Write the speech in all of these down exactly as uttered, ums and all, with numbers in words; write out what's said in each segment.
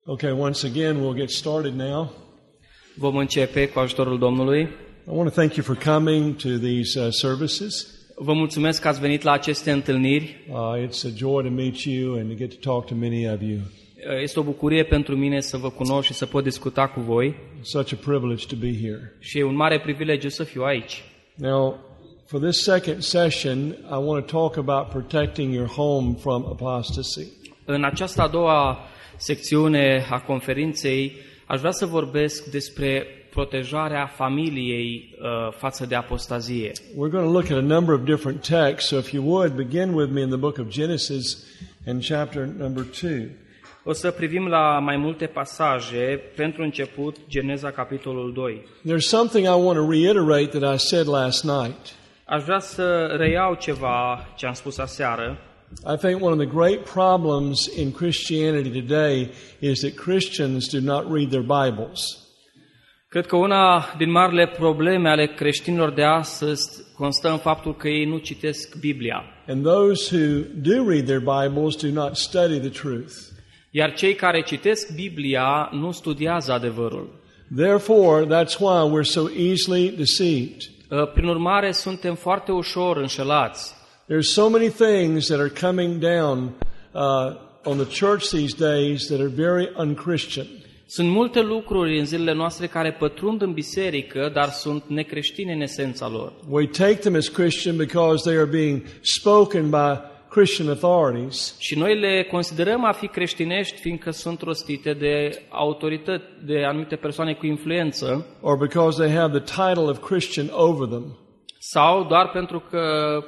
Okay, once again, we'll get started now. Vom începe cu ajutorul Domnului. I want to thank you for coming to these uh, services. Vă mulțumesc că ați venit la aceste întâlniri. Uh, it's a joy to meet you and to get to talk to many of you. Este o bucurie pentru mine să vă cunosc și să pot discuta cu voi. Such a privilege to be here. Și e un mare privilegiu să fiu aici. Now, for this second session, I want to talk about protecting your home from apostasy. În această a doua secțiune a conferinței, aș vrea să vorbesc despre protejarea familiei uh, față de apostazie. We're going to look at a number of different texts, so if you would, begin with me in the book of Genesis in chapter number two. O să privim la mai multe pasaje. Pentru început, Geneza, capitolul doi. There's something I want to reiterate that I said last night. Aș vrea să reiau ceva ce am spus aseară. I think one of the great problems in Christianity today is that Christians do not read their Bibles. Cred că una din marile probleme ale creștinilor de astăzi constă în faptul că ei nu citesc Biblia. And those who do read their Bibles do not study the truth. Iar cei care citesc Biblia nu studiază adevărul. Therefore, that's why we're so easily deceived. Prin urmare, suntem foarte ușor înșelați. There's so many things that are coming down uh, on the church these days that are very unchristian. Sunt multe lucruri în zilele noastre care pătrund în biserică, dar sunt necreștine în esența lor. We take them as Christian because they are being spoken by Christian authorities. Și noi le considerăm a fi creștinești fiindcă sunt rostite de autorități, de anumite persoane cu influență, Or because they have the title of Christian over them. sau doar pentru că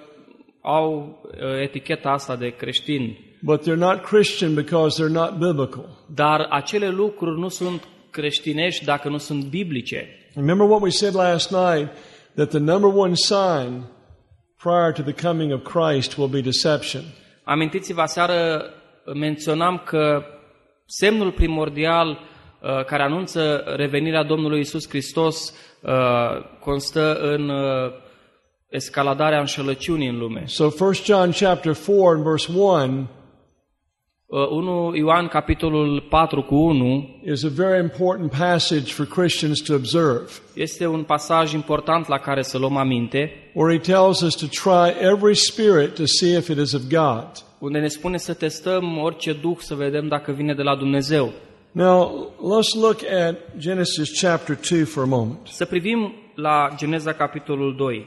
au eticheta asta de creștini. But they're not Christian because they're not biblical. Dar acele lucruri nu sunt creștinești dacă nu sunt biblice. Remember what we said last night, that the number one sign prior to the coming of Christ will be deception. Amintiți-vă, aseară menționam că semnul primordial uh, care anunță revenirea Domnului Iisus Hristos uh, constă în uh, escaladarea înșelăciunii în lume. So First John chapter four and verse one Uh, unu Ioan capitolul patru cu unu is a very important passage for Christians to observe, este un pasaj important la care să luăm aminte, where he tells us to try every spirit to see if it is of God. unde ne spune să testăm orice duh să vedem dacă vine de la Dumnezeu. Now, let's look at Genesis chapter two for a moment. Să privim la Geneza capitolul doi,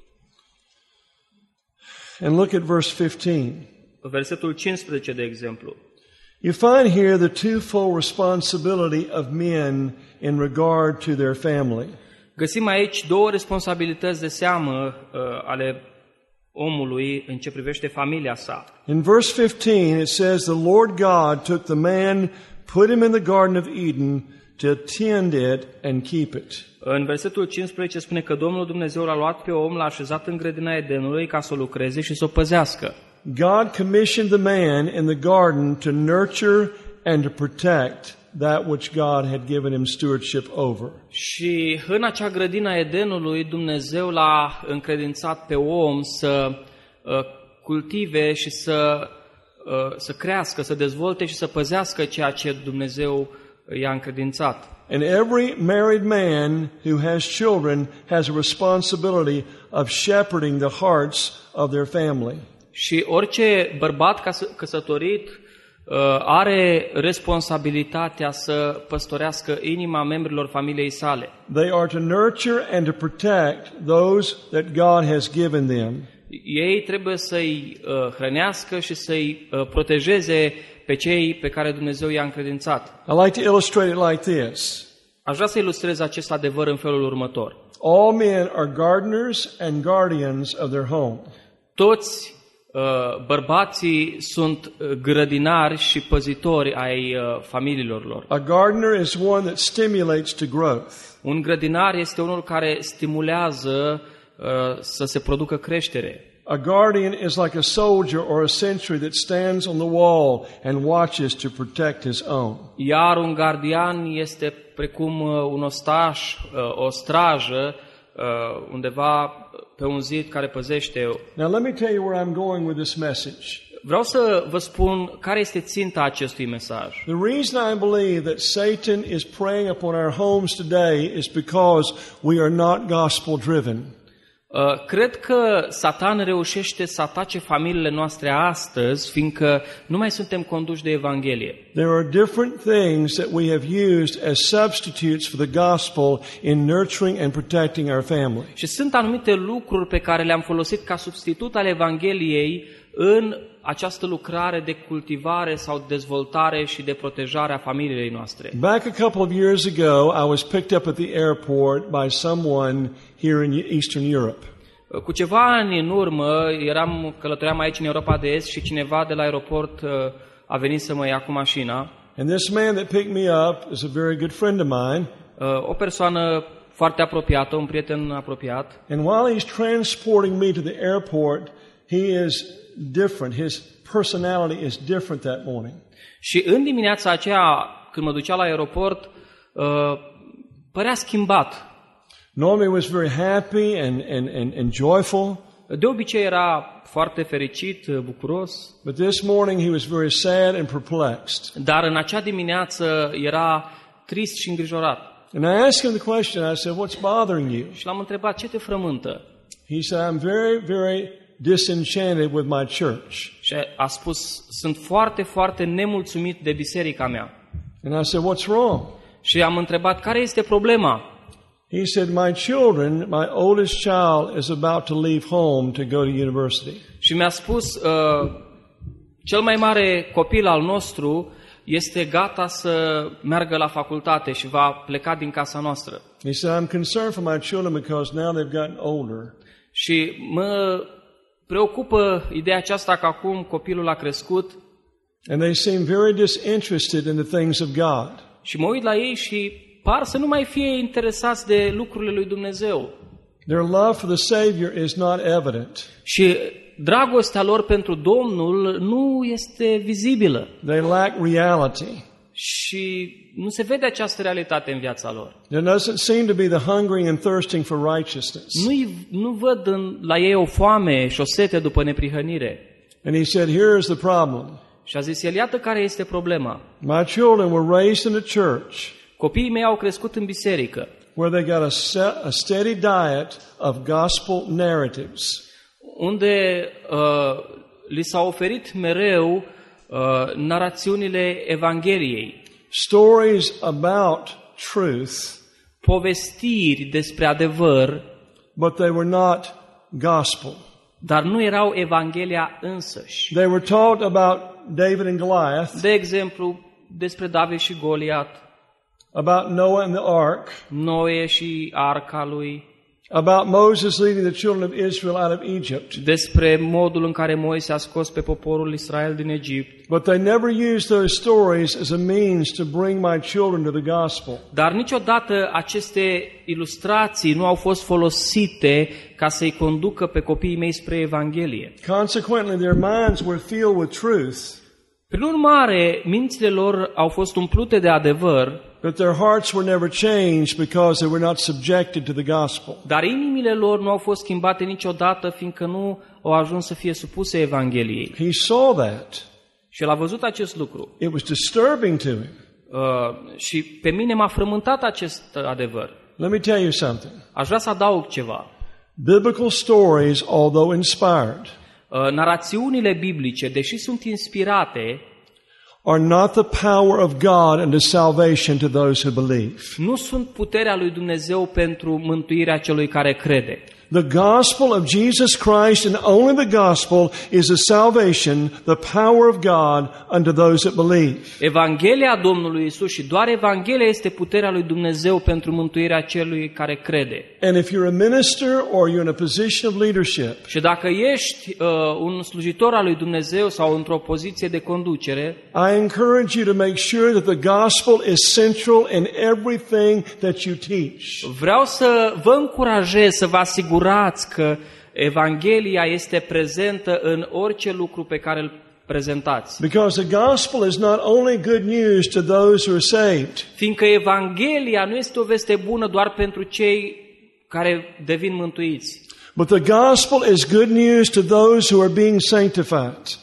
And look at verse fifteen. versetul cincisprezece de exemplu. You find here the twofold responsibility of men in regard to their family. Găsim aici două responsabilități de seamă uh, ale omului în ce privește familia sa. In verse fifteen, it says, the Lord God took the man, put him in the Garden of Eden to tend it and keep it. În versetul cincisprezece spune că Domnul Dumnezeu l-a luat pe om, l-a așezat în grădina Edenului ca să o lucreze și să o păzească. God commissioned the man in the garden to nurture and to protect that which God had given him stewardship over. Și în acea grădină a Edenului Dumnezeu l-a încredințat pe om să uh, cultive și să, uh, să crească, să dezvolte și să păzească ceea ce Dumnezeu i-a încredințat. And every married man who has children has a responsibility of shepherding the hearts of their family. Și orice bărbat căsătorit uh, are responsabilitatea să păstorească inima membrilor familiei sale. They are to nurture and to protect those that God has given them. Ei trebuie să-i uh, hrănească și să-i uh, protejeze pe cei pe care Dumnezeu i-a încredințat. I like to illustrate it like this. Aș vrea să ilustrez acest adevăr în felul următor. All men are gardeners and guardians of their home. Toți uh, bărbații sunt grădinari și păzitori ai uh, familiilor lor. A gardener is one that stimulates to growth. Un grădinar este unul care stimulează uh, să se producă creștere. A guardian is like a soldier or a sentry that stands on the wall and watches to protect his own. Iar un gardian este precum un ostaș, o strajă undeva pe un zid care păzește. Now let me tell you where I'm going with this message. vreau să vă spun care este ținta acestui mesaj. The reason I believe that Satan is preying upon our homes today is because we are not gospel driven. Uh, cred că Satan reușește să atace familiile noastre astăzi, fiindcă nu mai suntem conduși de Evanghelie. There are different things that we have used as substitutes for the gospel in nurturing and protecting our family. Și sunt anumite lucruri pe care le-am folosit ca substitut al Evangheliei în această lucrare de cultivare sau dezvoltare și de protejare a familiei noastre. Back a couple of years ago, I was picked up at the airport by someone here in Eastern Europe. Cu ceva ani în urmă, eram, călătoream aici în Europa de Est și cineva de la aeroport a venit să mă ia cu mașina. And this man that picked me up is a very good friend of mine. O persoană foarte apropiată, un prieten apropiat. And while he's transporting me to the airport, he is different. His personality is different that morning. Și în dimineața aceea, când mă ducea la aeroport, uh, părea schimbat. Normally he was very happy and, and, and, and joyful. De obicei era foarte fericit, bucuros. But this morning he was very sad and perplexed. Dar în acea dimineață era trist și îngrijorat. And I asked him the question. I said, "What's bothering you?" Și l-am întrebat, ce te frământă? He said, "I'm very, very disenchanted with my church." Și a spus, sunt foarte, foarte nemulțumit de biserica mea. And I said, "What's wrong?" Și am întrebat, care este problema? He said, "My children, my oldest child is about to leave home to go to university." Și mi-a spus, uh, cel mai mare copil al nostru este gata să meargă la facultate și va pleca din casa noastră. He said, "I'm concerned for my children because now they've gotten older." Și mă preocupă ideea aceasta că acum copilul a crescut. And they seem very disinterested in the things of God. Și mă uit la ei și par să nu mai fie interesați de lucrurile lui Dumnezeu. Their love for the Savior is not evident. Și dragostea lor pentru Domnul nu este vizibilă. They lack reality. Și nu se vede această realitate în viața lor. There doesn't seem to be the hungering and thirsting for righteousness. Nu, nu văd în, la ei o foame și o sete după neprihănire. And he said, "Here is the problem. Și a zis el, iată care este problema. My children were raised in a church Copiii mei au crescut în biserică, where they got a, set, a steady diet of gospel narratives. Unde uh, li s-au oferit mereu uh, narațiunile Evangheliei, Stories about truth, povestiri despre adevăr, but they were not gospel. dar nu erau Evanghelia însăși. They were taught about David and Goliath, De exemplu, despre David și Goliat, about Noah and the ark, Noe și arca lui, about Moses leading the children of Israel out of Egypt. despre modul în care Moise a scos pe poporul Israel din Egipt. But they never used those stories as a means to bring my children to the gospel. Dar niciodată aceste ilustrații nu au fost folosite ca să-i conducă pe copiii mei spre Evanghelie. Consequently, their minds were filled with truth, Prin urmare, mințile lor au fost umplute de adevăr, but their hearts were never changed because they were not subjected to the gospel. dar inimile lor nu au fost schimbate niciodată, fiindcă nu au ajuns să fie supuse Evangheliei. He saw that. Și el a văzut acest lucru. It was disturbing to him. Uh, și pe mine m-a frământat acest adevăr. Let me tell you something. Aș vrea să adaug ceva. Biblical stories, although inspired, Uh, narațiunile biblice, deși sunt inspirate, are not the power of God unto salvation to those who believe. nu sunt puterea lui Dumnezeu pentru mântuirea celui care crede. The gospel of Jesus Christ and only the gospel is the salvation, the power of God unto those that believe. Evanghelia Domnului Isus și doar Evanghelia este puterea lui Dumnezeu pentru mântuirea celui care crede. And if you're a minister or you're in a position of leadership, Și dacă ești uh, un slujitor al lui Dumnezeu sau într-o poziție de conducere, I encourage you to make sure that the gospel is central in everything that you teach. vreau să vă încurajez să vă asigurați că Evanghelia este prezentă în orice lucru pe care îl prezentați. Because the gospel is not only good news to those who are saved, Fiindcă Evanghelia nu este o veste bună doar pentru cei care devin mântuiți, but the gospel is good news to those who are being sanctified.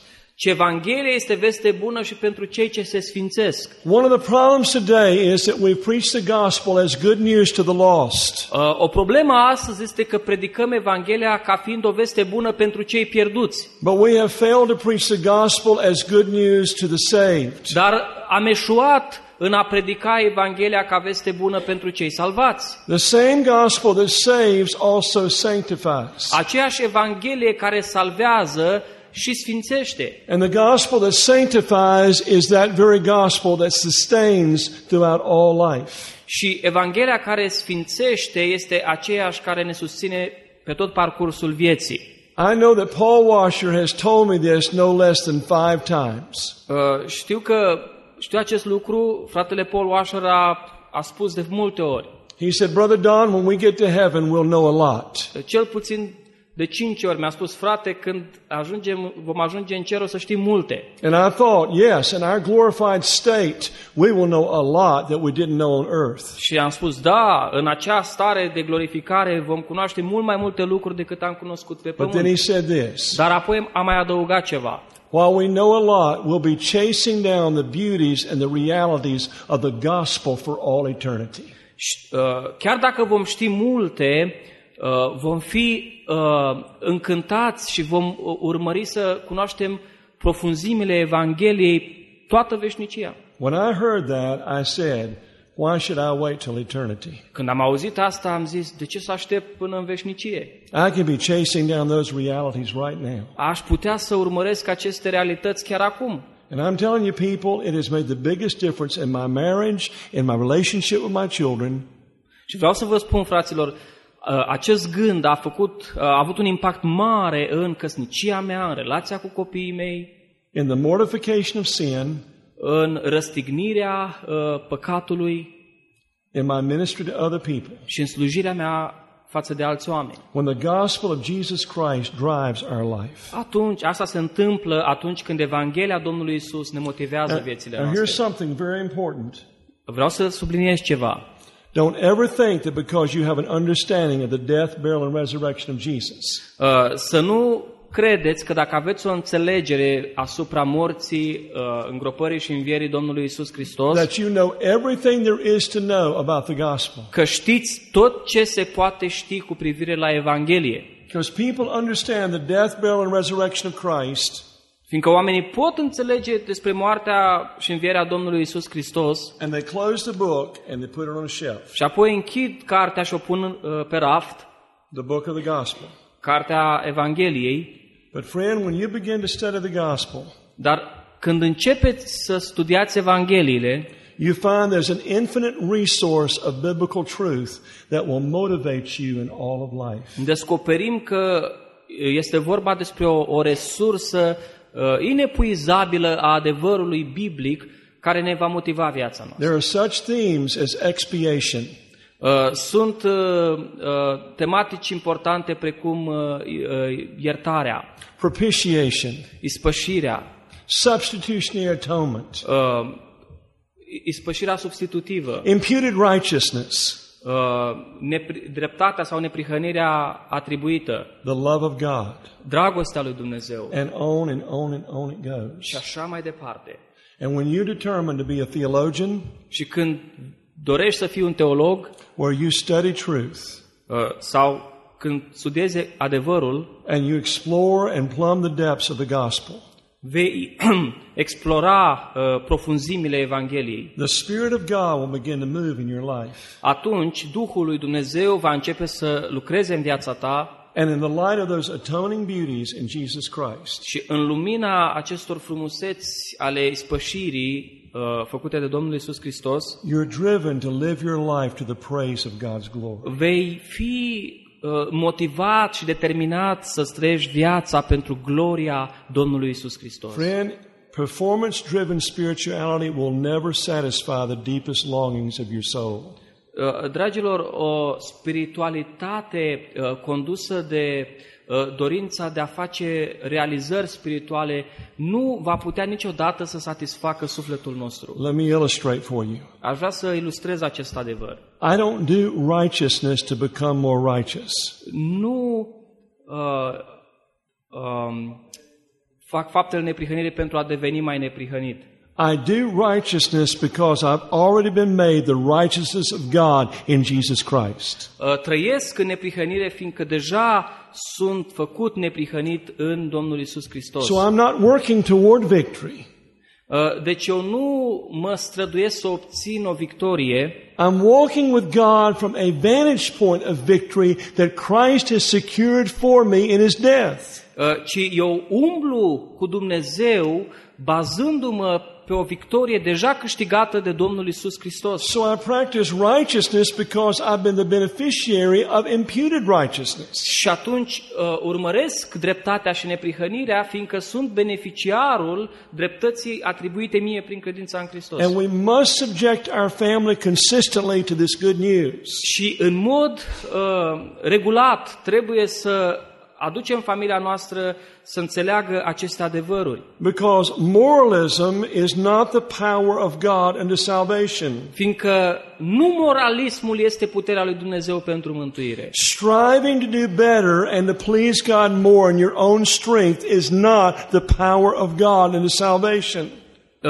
Și Evanghelia este veste bună și pentru cei ce se sfințesc. One of the problems today is that we preach the gospel as good news to the lost. Uh, o problemă astăzi este că predicăm Evanghelia ca fiind o veste bună pentru cei pierduți. But we have failed to preach the gospel as good news to the saved. Dar am eșuat în a predica Evanghelia ca veste bună pentru cei salvați. The same gospel that saves also sanctifies. Aceeași Evanghelie care salvează și sfințește. And the gospel that sanctifies is that very gospel that sustains throughout all life. Și Evanghelia care sfințește este aceeași care ne susține pe tot parcursul vieții. I know that Paul Washer has told me this no less than five times. Uh, știu că știu acest lucru, fratele Paul Washer a, a spus de multe ori. He said, Brother Don, when we get to heaven, we'll know a lot. Cel puțin de cinci ori mi-a spus, frate, când ajungem, vom ajunge în cer o să știm multe. And I thought, yes, in our glorified state, we will know a lot that we didn't know on earth. Și am spus, da, în acea stare de glorificare vom cunoaște mult mai multe lucruri decât am cunoscut pe But then he pământ. said this, Dar apoi am mai adăugat ceva. while we know a lot, we'll be chasing down the beauties and the realities of the gospel for all eternity. Și, uh, chiar dacă vom ști multe, uh, vom fi uh, încântați și vom uh, urmări să cunoaștem profunzimile Evangheliei toată veșnicia. When I heard that, I said, why should I wait till eternity? Când am auzit asta, am zis, de ce să aștept până în veșnicie? I can be chasing down those realities right now. Aș putea să urmăresc aceste realități chiar acum. And I'm telling you people, it has made the biggest difference in my marriage, in my relationship with my children. Și vreau să vă spun, fraților, acest gând a făcut, a avut un impact mare în căsnicia mea, în relația cu copiii mei, In the mortification of sin, în răstignirea păcatului in my ministry to other people. și în slujirea mea față de alți oameni. When the gospel of Jesus Christ drives our life. Atunci, asta se întâmplă atunci când Evanghelia Domnului Isus ne motivează viețile Now here's noastre. something very important. Vreau să subliniez ceva. Don't ever think that because you have an understanding of the death, burial, and resurrection of Jesus, Uh, Să nu credeți că dacă aveți o înțelegere asupra morții, uh, îngropării și învierii Domnului Isus Hristos, that you know everything there is to know about the gospel. că știți tot ce se poate ști cu privire la Evanghelie. Because people understand the death, burial, and resurrection of Christ, Fiindcă oamenii pot înțelege despre moartea și învierea Domnului Isus Hristos and they close the book and they put it on a shelf. și apoi închid cartea și o pun uh, pe raft, The book of the gospel. cartea Evangheliei, But friend, when you begin to study the gospel, dar când începeți să studiați Evangheliile, you find there's an infinite resource of biblical truth that will motivate you in all of life. descoperim că este vorba despre o, o resursă uh, inepuizabilă a adevărului biblic care ne va motiva viața noastră. There are such themes as expiation, Uh, sunt uh, uh, tematici importante precum uh, uh, iertarea, propitiation, ispășirea, substitutionary atonement, uh, ispășirea substitutivă, imputed righteousness, uh, nepri- dreptatea sau neprihănirea atribuită, the love of God, dragostea lui Dumnezeu and on and on and on it goes. și așa mai departe. And when you determine to be a theologian, Și când dorești să fii un teolog where you study truth, uh, sau când studiezi adevărul, and you explore and plumb the depths of the gospel, vei explora uh, profunzimile Evangheliei. the Spirit of God will begin to move in your life. Atunci Duhul lui Dumnezeu va începe să lucreze în viața ta And in the light of those atoning beauties in Jesus Christ, și în lumina acestor frumuseți ale ispășirii uh, făcute de Domnul Iisus Hristos, you're driven to live your life to the praise of God's glory. vei fi uh, motivat și determinat să trăiești viața pentru gloria Domnului Iisus Hristos. Friend, performance-driven spirituality will never satisfy the deepest longings of your soul. Uh, Dragilor, o spiritualitate uh, condusă de uh, dorința de a face realizări spirituale nu va putea niciodată să satisfacă sufletul nostru. Let me illustrate for you. Aș vrea să ilustrez acest adevăr. I don't do righteousness to become more righteous. Nu uh, um, fac faptele neprihănire pentru a deveni mai neprihănit. I do righteousness because I've already been made the righteousness of God in Jesus Christ. Uh, trăiesc în neprihănire fiindcă deja sunt făcut neprihănit în Domnul Iisus Hristos. So I'm not working toward victory. Uh, deci eu nu mă străduiesc să obțin o victorie. I'm walking with God from a vantage point of victory that Christ has secured for me in His death. Uh, ci eu umblu cu Dumnezeu bazându-mă pe o victorie deja câștigată de Domnul Iisus Hristos. So I practice righteousness because I've been the beneficiary of imputed righteousness. Și atunci uh, urmăresc dreptatea și neprihănirea, fiindcă sunt beneficiarul dreptății atribuite mie prin credința în Hristos. And we must subject our family consistently to this good news. Și în mod uh, regulat trebuie să aducem familia noastră să înțeleagă aceste adevăruri. Because moralism is not the power of God unto salvation. Fiindcă nu moralismul este puterea lui Dumnezeu pentru mântuire. Striving to do better and to please God more in your own strength is not the power of God unto salvation. Uh,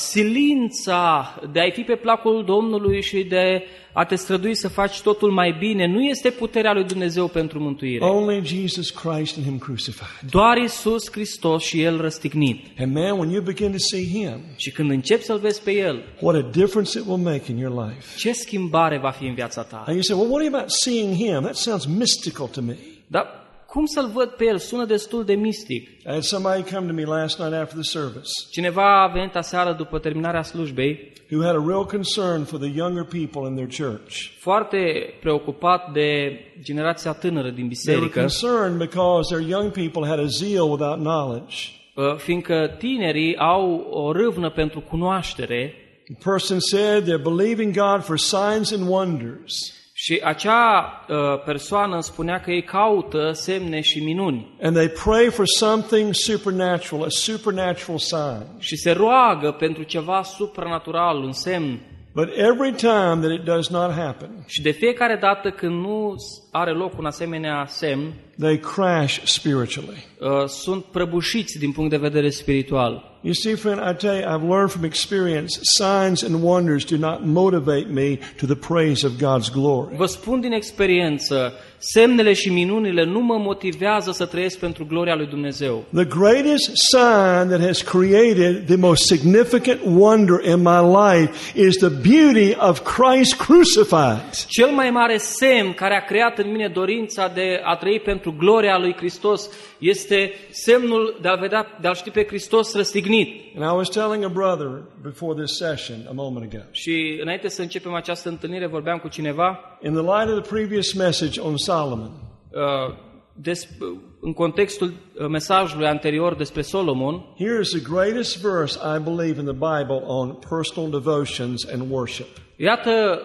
silința de a-i fi pe placul Domnului și de a te strădui să faci totul mai bine nu este puterea lui Dumnezeu pentru mântuire. Only Jesus Christ and Him crucified. Doar Iisus Hristos și El răstignit. And man, when you begin to see Him, Și când începi să-L vezi pe El, what a difference it will make in your life. ce schimbare va fi în viața ta? And you say, well, what are you about seeing Him? That sounds mystical to me. Dar cum să-L văd pe El? Sună destul de mistic. I had somebody come to me last night after the service Cineva a venit aseară după terminarea slujbei, who had a real concern for the younger people in their church. foarte preocupat de generația tânără din They were biserică, concerned because their young people had a zeal without knowledge. fiindcă tinerii au o râvnă pentru cunoaștere. The person said they're believing God for signs and wonders. Și acea uh, persoană îmi spunea că ei caută semne și minuni. And they pray for something supernatural, a supernatural sign. Și se roagă pentru ceva supranatural, un semn. But every time that it does not happen, Și de fiecare dată când nu are loc un asemenea semn, they crash spiritually. uh, sunt prăbușiți din punct de vedere spiritual. You see, friend, I tell you, I've learned from experience, signs and wonders do not motivate me to the praise of God's glory. Vă spun din experiență, semnele și minunile nu mă motivează să trăiesc pentru gloria lui Dumnezeu. The greatest sign that has created the most significant wonder in my life is the beauty of Christ crucified. Cel mai mare semn care a creat în mine dorința de a trăi pentru gloria lui Hristos este semnul de a-L vedea, de a-L ști pe Hristos răstignit. And I was telling a brother before this session a moment ago. Și înainte să începem această întâlnire vorbeam cu cineva In the light of the previous message on Solomon, uh, des, în contextul uh, mesajului anterior despre Solomon. here is the greatest verse I believe in the Bible on personal devotions and worship. Iată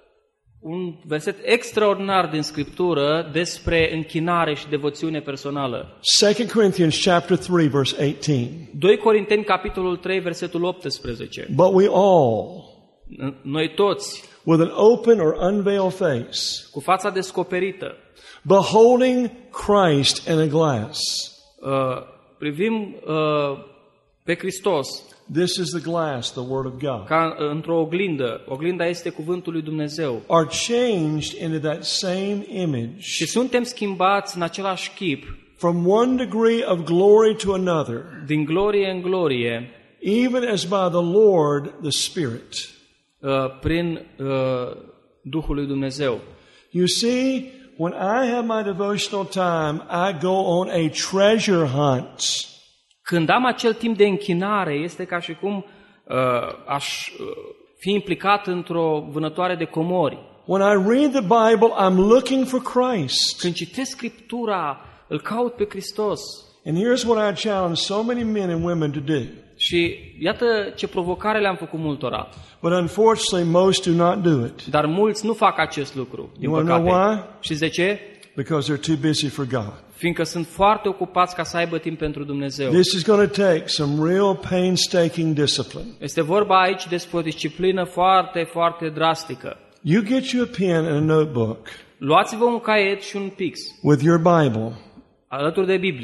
un verset extraordinar din Scriptură despre închinare și devoțiune personală. Second Corinthians chapter three verse eighteen. doi Corinteni capitolul trei versetul optsprezece. But we all, Noi toți, with an open or unveiled face, cu fața descoperită, beholding Christ in a glass. uh, privim uh, pe Hristos This is the glass, the Word of God. ca uh, într-o oglindă. Oglinda este cuvântul lui Dumnezeu. Are changed into that same image Și suntem schimbați în același chip, from one degree of glory to another, din glorie în glorie, even as by the Lord the Spirit. uh, prin uh, Duhul lui Dumnezeu. You see, when I have my devotional time, I go on a treasure hunt. Când am acel timp de închinare, este ca și cum uh, aș uh, fi implicat într-o vânătoare de comori. When I read the Bible, I'm looking for Christ. Când citesc Scriptura, îl caut pe Hristos. And here's what I challenge so many men and women to do. Și iată ce provocare le-am făcut multora. But unfortunately, most do not do it. Dar mulți nu fac acest lucru, din You want to know păcate. why? Știți de ce? Because they're too busy for God. Fiindcă sunt foarte ocupați ca să aibă timp pentru Dumnezeu. This is going to take some real painstaking discipline. Este vorba aici despre o disciplină foarte, foarte drastică. You get you a pen and a notebook Luați-vă un caiet și un pix with your Bible, alături de Biblie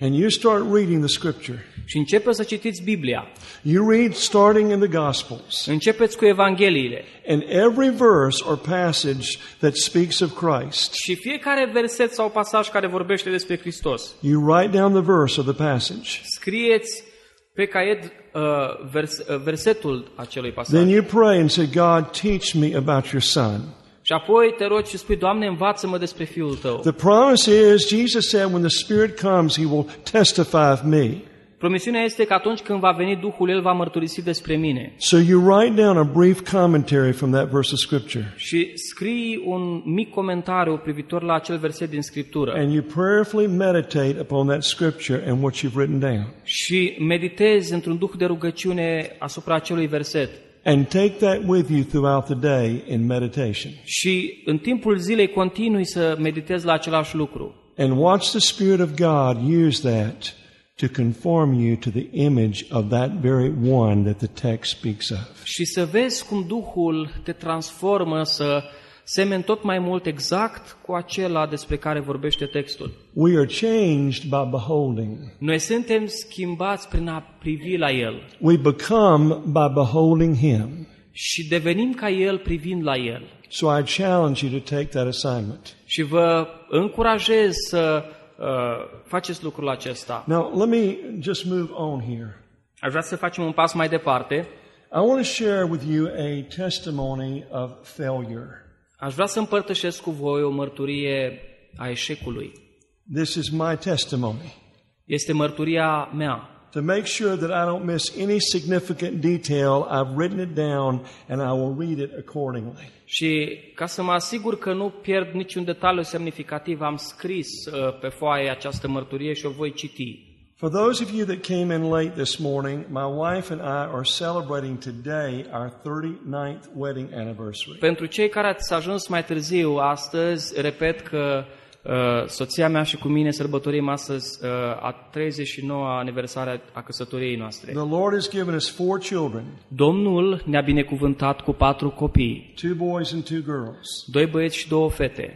And you start reading the Scripture. și începeți să citiți Biblia. You read starting in the Gospels. Începeți cu Evangheliile. And every verse or passage that speaks of Christ, Și fiecare verset sau pasaj care vorbește despre Hristos, you write down the verse or the passage. scrieți pe caiet uh, vers, uh, versetul acelui pasaj. Then you pray and say, God, teach me about your Son. Și apoi te rogi și spui, Doamne, învață-mă despre Fiul Tău. The promise is, Jesus said, when the Spirit comes, He will testify of me. Promisiunea este că atunci când va veni Duhul, El va mărturisi despre mine. So you write down a brief commentary from that verse of Scripture. Și scrii un mic comentariu privitor la acel verset din Scriptură. And you prayerfully meditate upon that Scripture and what you've written down. Și meditezi într-un duh de rugăciune asupra acelui verset. And take that with you throughout the day in meditation. Și în timpul zilei continui să meditezi la același lucru. And watch the Spirit of God use that to conform you to the image of that very one that the text speaks of. Și să vezi cum Duhul te transformă să semeni tot mai mult exact cu acela despre care vorbește textul. We are changed by beholding. Noi suntem schimbați prin a privi la El. We become by beholding Him. Și devenim ca El privind la El. So I challenge you to take that assignment. Și vă încurajez să uh, faceți lucrul acesta. Now, let me just move on here. Aș vrea să facem un pas mai departe. I want to share with you a testimony of failure. Aș vrea să împărtășesc cu voi o mărturie a eșecului. This is my testimony. Este mărturia mea. To make sure that I don't miss any significant detail, I've written it down and I will read it accordingly. Și ca să mă asigur că nu pierd niciun detaliu semnificativ, am scris uh, pe foaie această mărturie și o voi citi. For those of you that came in late this morning, my wife and I are celebrating today our thirty-ninth wedding anniversary. Pentru cei care ați ajuns mai târziu, astăzi, repet că uh, soția mea și cu mine sărbătorim astăzi uh, a treizeci și noua aniversare a căsătoriei noastre. The Lord has given us four children, Domnul ne-a binecuvântat cu patru copii, two boys and two girls. doi băieți și două fete.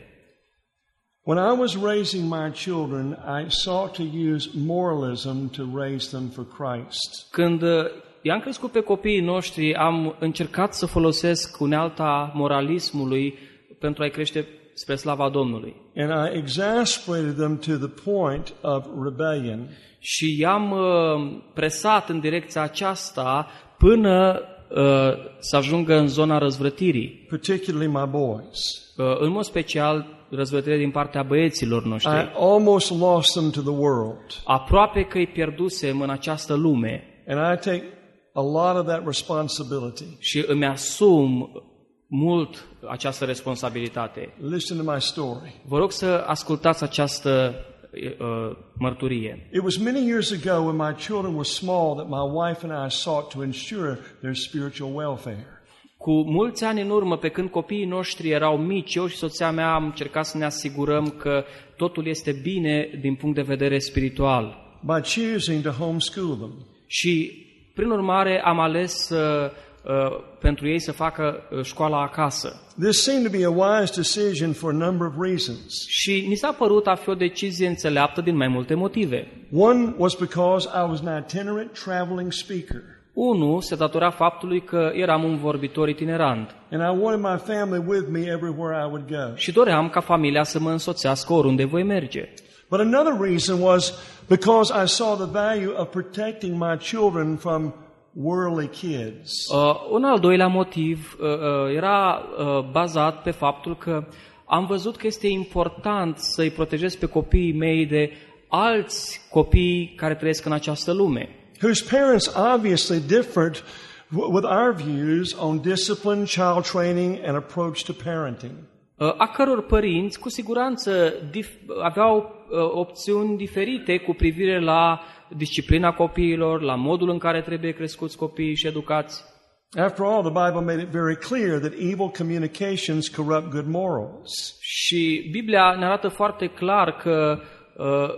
When I was raising my children, I sought to use moralism to raise them for Christ. Când uh, i-am crescut pe copiii noștri, am încercat să folosesc unealta moralismului pentru a-i crește spre slava Domnului. And I exasperated them to the point of rebellion. Și i-am uh, presat în direcția aceasta până uh, să ajungă în zona răzvrătirii. Particularly my boys. Uh, în mod special, răzvrătire din partea băieților noștri. I almost lost them to the world. Aproape că îi pierdusem în această lume. And I take a lot of that responsibility. Și îmi asum mult această responsabilitate. Listen to my story. Vă rog să ascultați această uh, mărturie. It was many years ago when my children were small that my wife and I sought to ensure their spiritual welfare. Cu mulți ani în urmă, pe când copiii noștri erau mici, eu și soția mea am încercat să ne asigurăm că totul este bine din punct de vedere spiritual. By choosing to homeschool them. Și, prin urmare, am ales uh, uh, pentru ei să facă uh, școala acasă. This seemed to be a wise decision for a number of reasons. Și ni s-a părut a fi o decizie înțeleaptă din mai multe motive. One was because I was an itinerant traveling speaker. Unu se datora faptului că eram un vorbitor itinerant. And I wanted my family with me everywhere I would go. Și doream ca familia să mă însoțească oriunde voi merge. But another reason was because I saw the value of protecting my children from worldly kids. Uh, un al doilea motiv uh, uh, era uh, bazat pe faptul că am văzut că este important să-i protejez pe copiii mei de alți copii care trăiesc în această lume. Whose parents obviously differed with our views on discipline, child training, and approach to parenting. A căror părinți, cu siguranță, dif- aveau uh, opțiuni diferite cu privire la disciplina copiilor, la modul în care trebuie crescuți copiii și educați. After all, the Bible made it very clear that evil communications corrupt good morals. Și Biblia ne arată foarte clar că uh,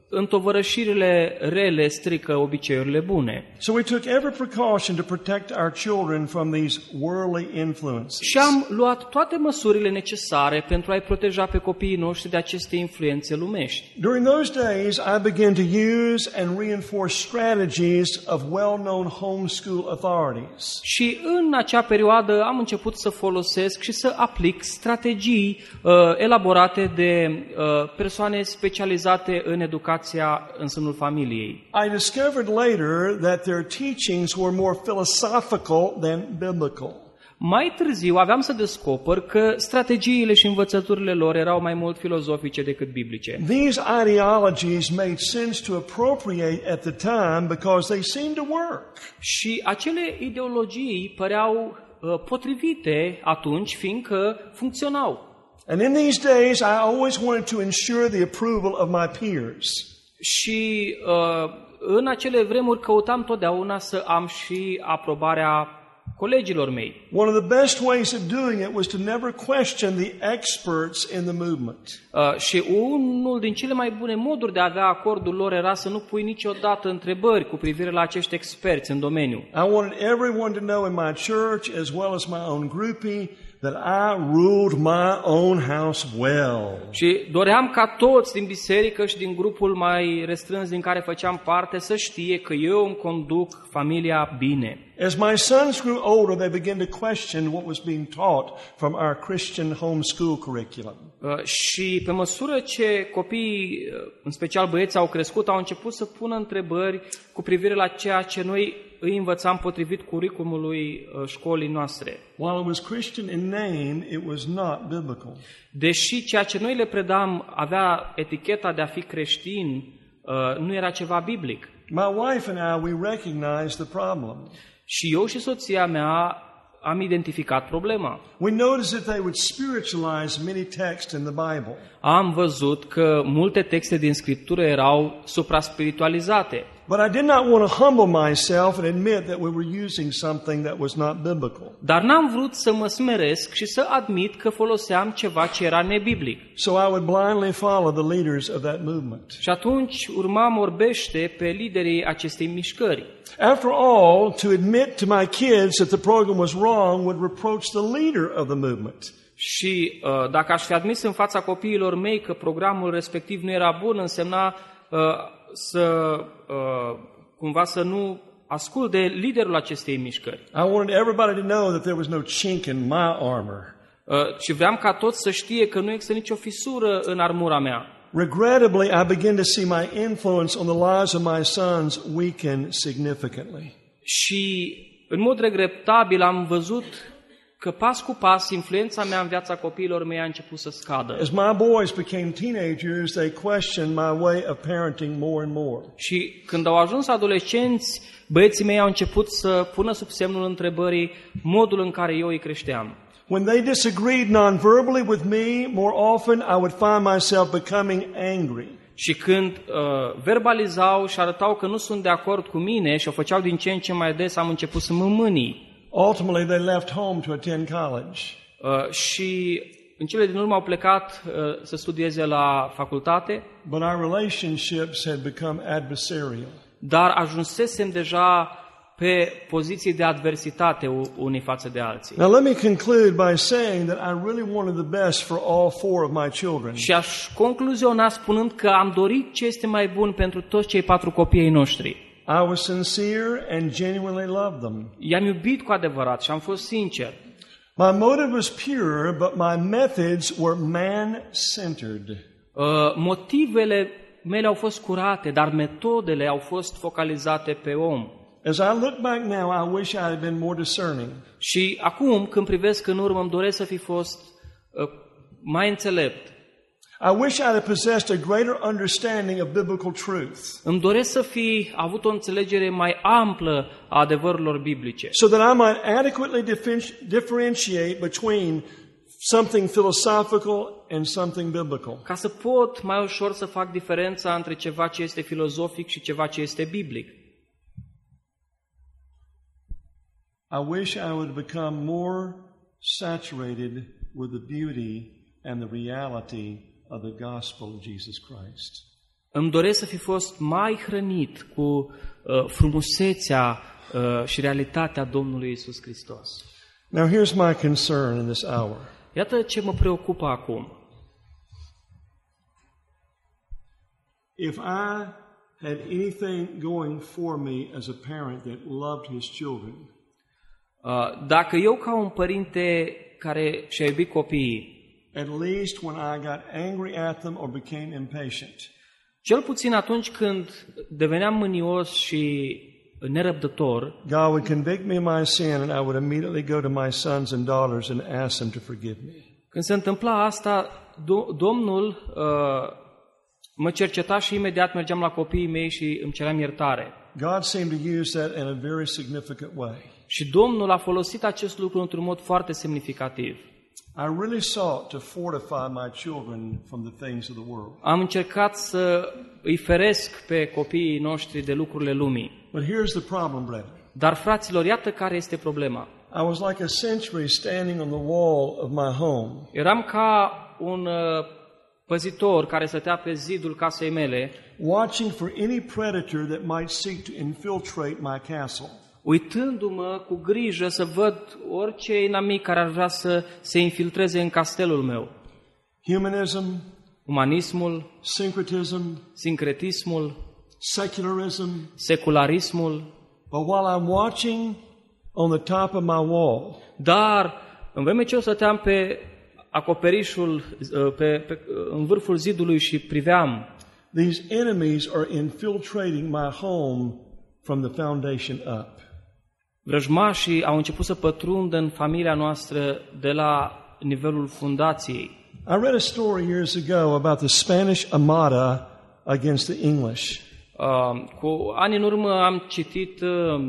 întovărășirile rele strică obiceiurile bune. So we took every precaution to protect our children from these worldly influences. Și am luat toate măsurile necesare pentru a-i proteja pe copiii noștri de aceste influențe lumești. During those days, I began to use and reinforce strategies of well-known homeschool authorities. Și în acea perioadă am început să folosesc și să aplic strategii uh, elaborate de uh, persoane specializate în educația în sânul familiei. I discovered later that their teachings were more philosophical than biblical. Mai târziu aveam să descoper că strategiile și învățăturile lor erau mai mult filozofice decât biblice. These ideologies made sense to appropriate at the time because they seemed to work. Și acele ideologii păreau uh, potrivite atunci, fiindcă funcționau. And in these days, I always wanted to ensure the approval of my peers. Și uh, în acele vremuri căutam totdeauna să am și aprobarea colegilor mei. One of the best ways of doing it was to never question the experts in the movement. Uh, și unul din cele mai bune moduri de a avea acordul lor era să nu pui niciodată întrebări cu privire la acești experți în domeniu. I wanted everyone to know in my church as well as my own groupie that I ruled my own house well. Și doream ca toți din biserică și din grupul mai restrâns din care făceam parte să știe că eu îmi conduc familia bine. As my sons grew older, they began to question what was being taught from our Christian homeschool curriculum. Uh, și pe măsură ce copiii, în special băieții, au crescut, au început să pună întrebări cu privire la ceea ce noi îi învățam potrivit curriculumului uh, școlii noastre. While it was Christian in name, it was not biblical. Deși ceea ce noi le predam avea eticheta de a fi creștin, uh, nu era ceva biblic. My wife and I, we recognized the problem. Și eu și soția mea am identificat problema. We noticed that they would spiritualize many texts in the Bible. Am văzut că multe texte din Scriptură erau supra-spiritualizate. But I did not want to humble myself and admit that we were using something that was not biblical. Dar n-am vrut să mă smeresc și să admit că foloseam ceva ce era nebiblic. So I would blindly follow the leaders of that movement. Și atunci urmam orbește pe liderii acestei mișcări. After all, to admit to my kids that the program was wrong would reproach the leader of the movement. Și uh, dacă aș fi admis în fața copiilor mei că programul respectiv nu era bun, însemna uh, să uh, cumva să nu ascult de liderul acestei mișcări. I wanted everybody to know that there was no chink in my armor. Uh, și vreau ca toți să știe că nu există nicio fisură în armura mea. Regrettably, I began to see my influence on the lives of my sons weaken significantly. Și în mod regretabil am văzut că pas cu pas influența mea în viața copiilor mei a început să scadă. As my boys became teenagers, they questioned my way of parenting more and more. Și când au ajuns adolescenți, băieții mei au început să pună sub semnul întrebării modul în care eu îi creșteam. When they disagreed non-verbally with me, more often I would find myself becoming angry. Și când uh, verbalizau și arătau că nu sunt de acord cu mine și o făceau din ce în ce mai des, am început să mă mâni. Ultimately, they left home to attend college. Uh, și în cele din urmă au plecat uh, să studieze la facultate. But our relationships had become adversarial. Dar ajunsesem deja pe poziții de adversitate unii față de alții. Now let me conclude by saying that I really wanted the best for all four of my children. Și aș concluziona spunând că am dorit ce este mai bun pentru toți cei patru copii ai noștri. I was sincere and genuinely loved them. I-am iubit cu adevărat și am fost sincer. My motive was pure, but my methods were man-centered. Uh, motivele mele au fost curate, dar metodele au fost focalizate pe om. As I look back now, I wish I had been more discerning. Și acum, când privesc în urmă, îmi doresc să fi fost uh, mai înțelept. I wish I had possessed a greater understanding of biblical truth. Îmi doresc să fi avut o înțelegere mai amplă a adevărurilor biblice. So that I might adequately differentiate between something philosophical and something biblical. Ca să pot mai ușor să fac diferența între ceva ce este filozofic și ceva ce este biblic. I wish I would become more saturated with the beauty and the reality of the gospel of Jesus Christ. îmi doresc să fi fost mai hrănit cu uh, frumusețea uh, și realitatea Domnului Iisus Hristos. Now here's my concern in this hour. Iată ce mă preocupă acum. If I had anything going for me as a parent that loved his children, Uh, dacă eu ca un părinte care și-a iubit copiii, at least when I got angry at them or became impatient, cel puțin atunci când deveneam mânios și nerăbdător, God would convict me of my sin and I would immediately go to my sons and daughters and ask them to forgive me. când se întâmpla asta, Do- Domnul uh, mă cerceta și imediat mergeam la copiii mei și îmi ceream iertare. God seemed to use that in a very significant way. Și Domnul a folosit acest lucru într-un mod foarte semnificativ. I really sought to fortify my children from the things of the world. Am încercat să îi feresc pe copiii noștri de lucrurile lumii. But here's the problem, brethren. Dar, fraților, iată care este problema. I was like a sentry standing on the wall of my home. Eram ca un uh, păzitor care stătea pe zidul casei mele, watching for any predator that might seek to infiltrate my castle. uitându-mă cu grijă să văd orice inamic care ar vrea să se infiltreze în castelul meu. Humanism, Umanismul, syncretism, sincretismul, secularism. secularismul. But while I'm watching on the top of my wall, Dar, în vreme ce eu stăteam pe acoperișul, pe, pe, în vârful zidului și priveam, these enemies are infiltrating my home from the foundation up. vrăjmașii au început să pătrundă în familia noastră de la nivelul fundației. I read a story years ago about the Spanish Armada against the English. Uh, cu ani în urmă am citit uh,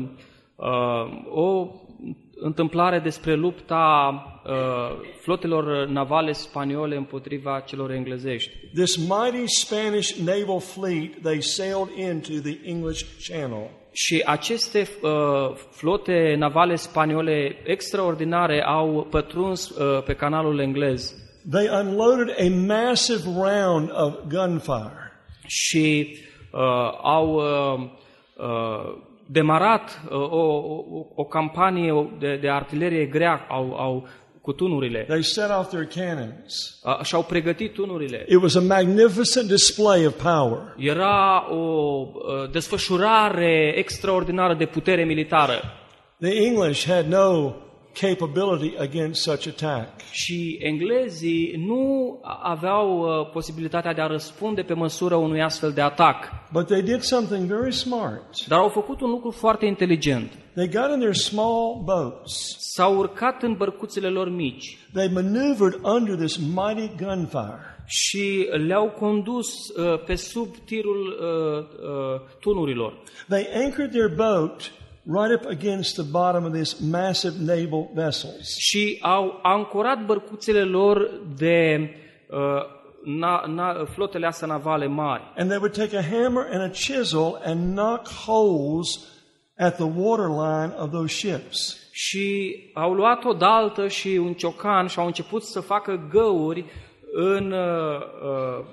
uh, o întâmplare despre lupta uh, flotelor navale spaniole împotriva celor englezești. This mighty Spanish naval fleet, they sailed into the English Channel. Și aceste uh, flote navale spaniole extraordinare au pătruns uh, pe canalul englez. They unloaded a massive round of gunfire. Și uh, au uh, uh, demarat uh, o, o, o campanie de, de artilerie grea au, au, cu tunurile. They set off their cannons. Uh, și-au pregătit tunurile. It was a magnificent display of power. Era o uh, desfășurare extraordinară de putere militară. The English had no capability against such attack. Și englezii nu aveau uh, posibilitatea de a răspunde pe măsură unui astfel de atac. But they did something very smart. Dar au făcut un lucru foarte inteligent. They got in their small boats. S-au urcat în bărcuțele lor mici They maneuvered under this mighty gunfire. și le-au condus uh, pe sub tirul uh, uh, tunurilor. They anchored their boat right up against the bottom of this massive naval vessels. Și au ancorat bărcuțele lor de uh, na, na, flotele astea navale mari. And they would take a hammer and a chisel and knock holes at the waterline of those ships. Și au luat o daltă și un ciocan și au început să facă găuri în uh, uh,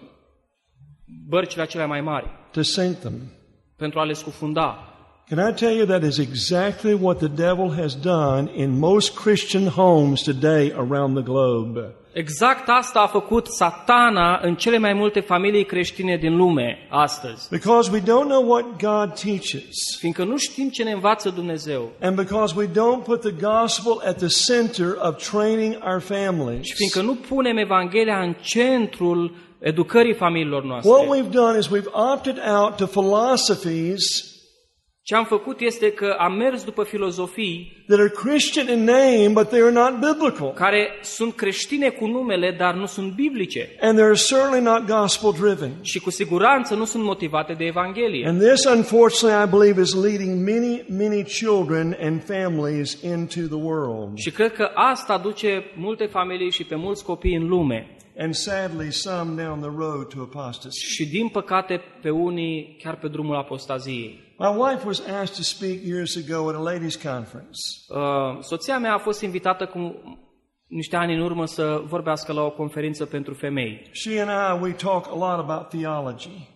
bărcile acelea mai mari To sink them. pentru a le scufunda. Can I tell you that is exactly what the devil has done in most Christian homes today around the globe. Exact asta a făcut Satana în cele mai multe familii creștine din lume astăzi. Because we don't know what God teaches. Fiindcă nu știm ce ne învață Dumnezeu. And because we don't put the gospel at the center of training our families. Și fiindcă nu punem Evanghelia în centrul educării familiilor noastre. What we've done is we've opted out to philosophies Ce am făcut este că am mers după filozofii that are Christian in name, but they are not biblical. care sunt creștine cu numele, dar nu sunt biblice. And they're certainly not gospel driven. Și cu siguranță nu sunt motivate de Evanghelie. And this, unfortunately, I believe, is leading many, many children and families into the world. Și cred că asta duce multe familii și pe mulți copii în lume. And sadly, some down the road to apostasy. Și din păcate pe unii chiar pe drumul apostaziei. My wife was asked to speak years ago at a ladies' conference. Uh, soția mea a fost invitată cu niște ani în urmă să vorbească la o conferință pentru femei. She and I, we talk a lot about theology.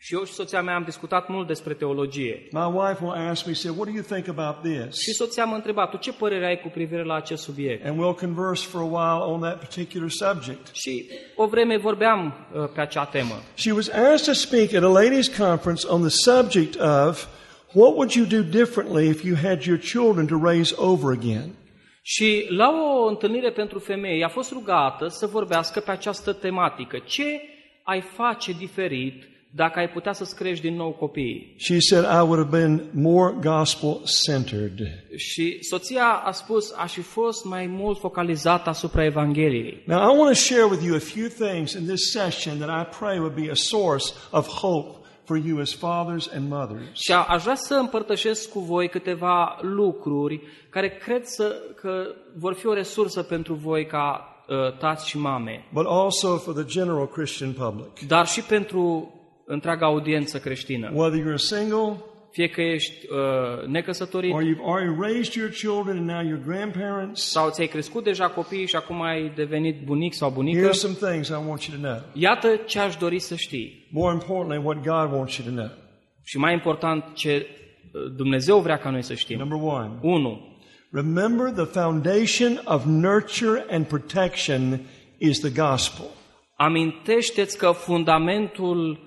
Și eu și soția mea am discutat mult despre teologie. My wife will ask me, say, what do you think about this? Și soția m-a întrebat, tu ce părere ai cu privire la acest subiect? And we'll converse for a while on that particular subject. Și o vreme vorbeam uh, pe acea temă. She was asked to speak at a ladies' conference on the subject of what would you do differently if you had your children to raise over again? Și la o întâlnire pentru femei a fost rugată să vorbească pe această tematică. Ce ai face diferit dacă ai putea să-ți crești din nou copiii? She said, I would have been more gospel-centered. Și soția a spus, aș fi fost mai mult focalizată asupra Evangheliei. Now, I want to share with you a few things in this session that I pray would be a source of hope for you as fathers and mothers. Și aș vrea să împărtășesc cu voi câteva lucruri care cred să, că vor fi o resursă pentru voi ca uh, tați și mame, But also for the general Christian public. dar și pentru întreaga audiență creștină. Whether you're single, Fie că ești uh, necăsătorit or you've already raised your children and now you're grandparents, sau ți-ai crescut deja copiii și acum ai devenit bunic sau bunică, here's some things I want you to know. iată ce aș dori să știi. More importantly, what God wants you to know. Și mai important, ce Dumnezeu vrea ca noi să știm. Number one, unu. remember the foundation of nurture and protection is the gospel. Amintește-ți că fundamentul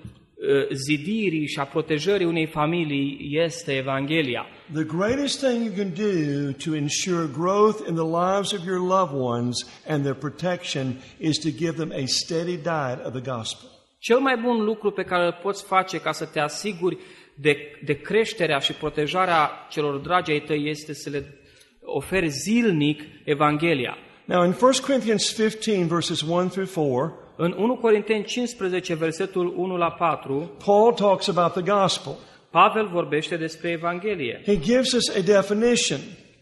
zidirii și a protejării unei familii este Evanghelia. The greatest thing you can do to ensure growth in the lives of your loved ones and their protection is to give them a steady diet of the gospel. Cel mai bun lucru pe care îl poți face ca să te asiguri de, de creșterea și protejarea celor dragi ai tăi este să le oferi zilnic Evanghelia. Now in First Corinthians fifteen verses one through four, În unu Corinteni cincisprezece, versetul unu la patru, Paul talks about the gospel. Pavel vorbește despre Evanghelie He gives us a definition.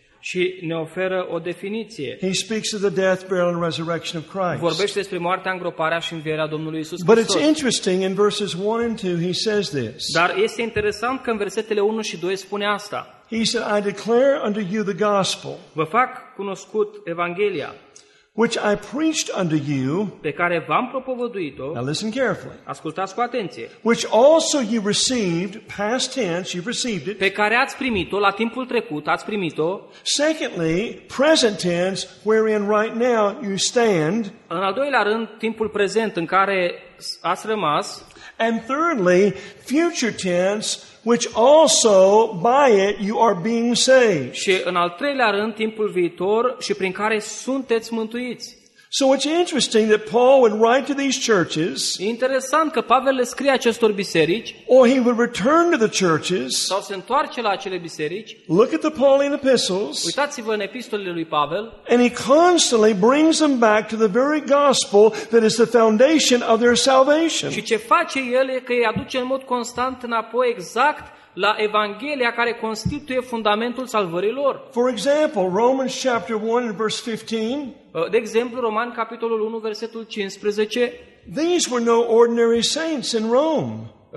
și ne oferă o definiție. He speaks of the death, burial, and resurrection of Christ. Vorbește despre moartea, îngroparea și învierea Domnului Iisus But it's Hristos. interesting, in verses one and two, he says this. Dar este interesant că în versetele unu și doi spune asta. He said, I declare unto you the gospel, Vă fac cunoscut Evanghelia, which I preached unto you. pe care v-am propovăduit-o. Now listen carefully. Ascultați cu atenție. Which also you received, past tense, you've received it. Pe care ați primit-o, la timpul trecut ați primit-o. Secondly, present tense, wherein right now you stand. În al doilea rând, timpul prezent în care ați rămas. And thirdly, future tense, which also by it you are being saved. Și în al treilea rând, timpul viitor și prin care sunteți mântuiți. So it's interesting that Paul would write to these churches, E interesant că Pavel le scrie acestor biserici or he would return to the churches. sau se întoarce la acele biserici. Look at the Pauline epistles, Uitați-vă în epistolele lui Pavel and he constantly brings them back to the very gospel that is the foundation of their salvation. și ce face el e că îi aduce în mod constant înapoi exact la Evanghelia care constituie fundamentul salvării lor. For example, Romans chapter one and verse fifteen, De exemplu, Roman, capitolul unu, versetul cincisprezece, these were no ordinary saints in Rome.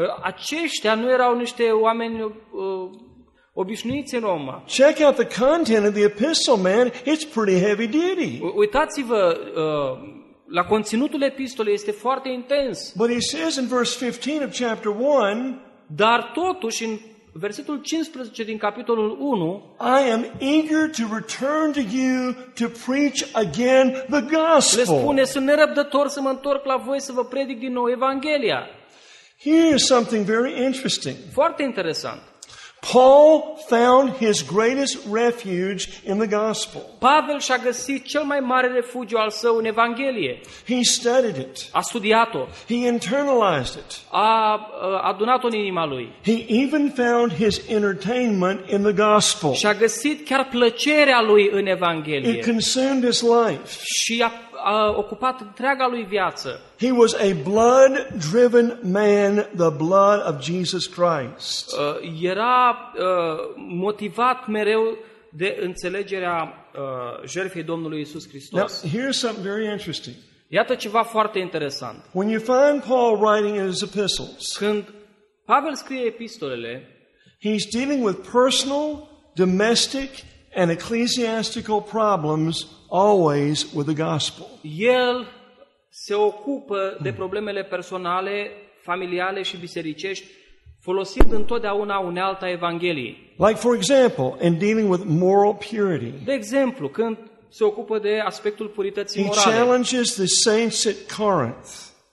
aceștia nu erau niște oameni uh, obișnuiți în Roma. Check out the content of the epistle, man. It's pretty heavy duty. Uitați-vă uh, la conținutul epistolei, este foarte intens. But he says in verse fifteen of chapter one, Dar totuși, în versetul cincisprezece din capitolul unu, I am eager to return to you to preach again the le gospel. spune, sunt nerăbdător să mă întorc la voi să vă predic din nou Evanghelia. Here's something very interesting. Foarte interesant. Paul found his greatest refuge in the gospel. Pavel și-a găsit cel mai mare refugiu al său în Evanghelie. He studied it. A studiat-o. He internalized it. A, a adunat-o în inima lui. He even found his entertainment in the gospel. Și a găsit chiar plăcerea lui în Evanghelie. It consumed his life. Și a, a ocupat întreaga lui viață. He was a blood-driven man, the blood of Jesus Christ. Uh, era uh, motivat mereu de înțelegerea uh, jertfei Domnului Iisus Now, Hristos. here's something very interesting. Iată ceva foarte interesant. When you find Paul writing in his epistles, Când Pavel scrie epistolele, he's dealing with personal, domestic, and ecclesiastical problems, always with the gospel. el se ocupă de problemele personale, familiale și bisericești, folosind întotdeauna unealta Evangheliei. Like, for example, in dealing with moral purity, De exemplu, când se ocupă de aspectul purității he morale, challenges the saints at Corinth.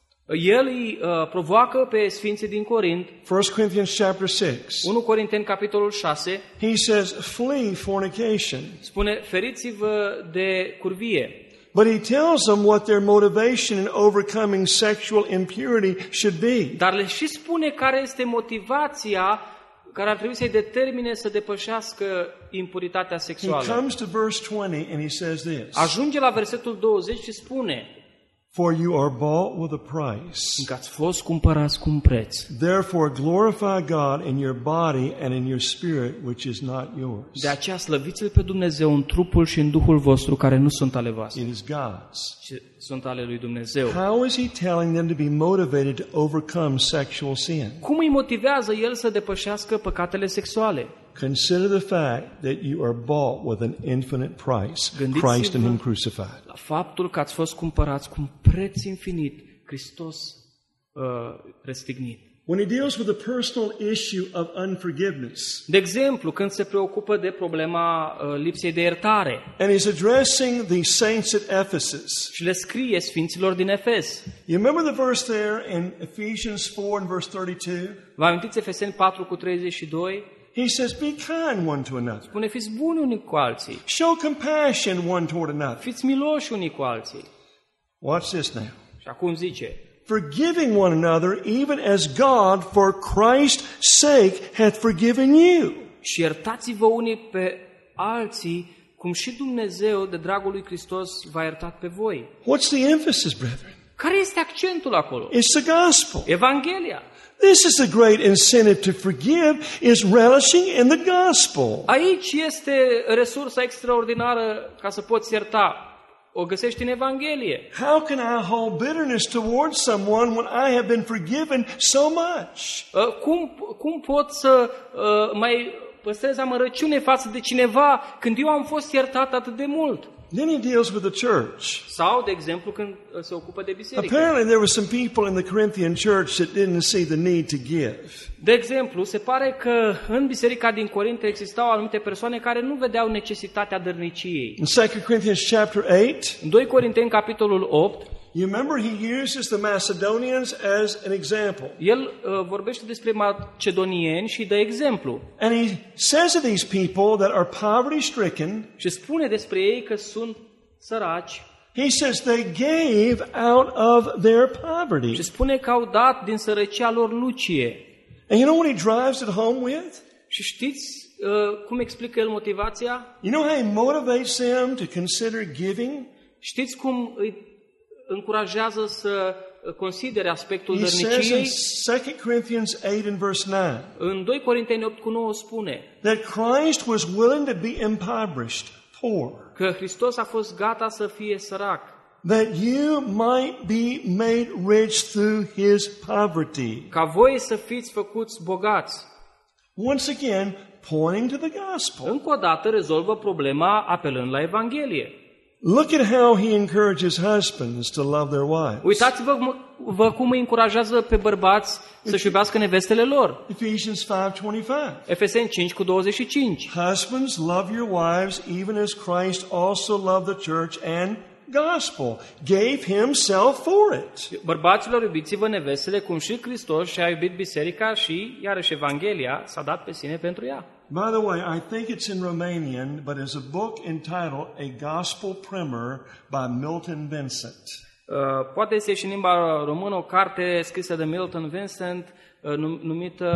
el îi uh, provoacă pe sfinții din Corint, First Corinthians chapter six. unu Corinteni, capitolul șase, He says, flee fornication. spune, feriți-vă de curvie. But he tells them what their motivation in overcoming sexual impurity should be. Dar le și spune care este motivația care ar trebui să-i determine să depășească impuritatea He sexuală. comes to verse twenty and he says this, Ajunge la versetul douăzeci și spune, for you are bought with a price. că ați fost cumpărați cu un preț. Therefore glorify God in your body and in your spirit, which is not yours. De aceea slăviți-L pe Dumnezeu în trupul și în Duhul vostru, care nu sunt ale voastre, It is God's. ci sunt ale lui Dumnezeu. How is he telling them to be motivated to overcome sexual sin? Cum îi motivează El să depășească păcatele sexuale? Consider the fact that you are bought with an infinite price, Gândiți-vă Christ and Him crucified. la faptul că ați fost cumpărați cu un preț infinit, Hristos uh, răstignit. When he deals with the personal issue of unforgiveness, De exemplu, când se preocupă de problema uh, lipsei de iertare and he's addressing the saints at Ephesus. și le scrie sfinților din Efes. You remember the verse there in Ephesians four and verse thirty-two? Vă amintiți Efeseni patru cu treizeci și doi? He says, be kind one to another. Spune, fiți buni unii cu alții, Show compassion one toward another. fiți miloși unii cu alții. Watch this now. Și acum zice, Forgiving one another, even as God, for Christ's sake, hath forgiven you. și iertați-vă unii pe alții, cum și Dumnezeu, de dragul lui Hristos, v-a iertat pe voi. What's the emphasis, brethren? Care este accentul acolo? It's the gospel. Evanghelia. This is the great incentive to forgive, is relishing in the gospel. Aici este resursa extraordinară ca să poți ierta. O găsești în Evanghelie. How can I hold bitterness towards someone when I have been forgiven so much? Uh, Cum, cum pot să uh, mai păstrez amărăciune față de cineva când eu am fost iertat atât de mult? Then he deals with the church. Sau, de exemplu, când uh, se ocupă de biserică. Apparently there were some people in the Corinthian church that didn't see the need to give. De exemplu, se pare că în biserica din Corint existau anumite persoane care nu vedeau necesitatea dărniciei. In Second Corinthians chapter eight, În doi Corinteni, capitolul opt, you remember he uses the Macedonians as an example. el uh, vorbește despre macedonieni și dă exemplu. And he says to these people that are poverty stricken, Și spune despre ei că sunt săraci. he says they gave out of their poverty. Și spune că au dat din sărăcia lor lucie. And you know what he drives it home with? Și știți uh, cum explică el motivația? You know how he motivates them to consider giving? Știți cum îi încurajează să considere aspectul He says in dărniciei? Second Corinthians eight and verse nine În doi Corinteni opt cu nouă spune that Christ was willing to be impoverished, poor, că Hristos a fost gata să fie sărac, that you might be made rich through his poverty. ca voi să fiți făcuți bogați. Once again, pointing to the gospel. Încă o dată rezolvă problema apelând la Evanghelie. Look at how he encourages husbands to love their wives. Uitați-vă vă cum îi încurajează pe bărbați să-și iubească nevestele lor. Ephesians five twenty-five. Efeseni cinci cu douăzeci și cinci. Husbands, love your wives, even as Christ also loved the church and gospel, gave himself for it. Bărbaților, iubiți-vă nevestele cum și Hristos și-a iubit biserica și, iarăși, Evanghelia s-a dat pe sine pentru ea. By the way, I think it's in Romanian, but it's a book entitled A Gospel Primer by Milton Vincent. Uh, poate este și în limba română o carte scrisă de Milton Vincent uh, numită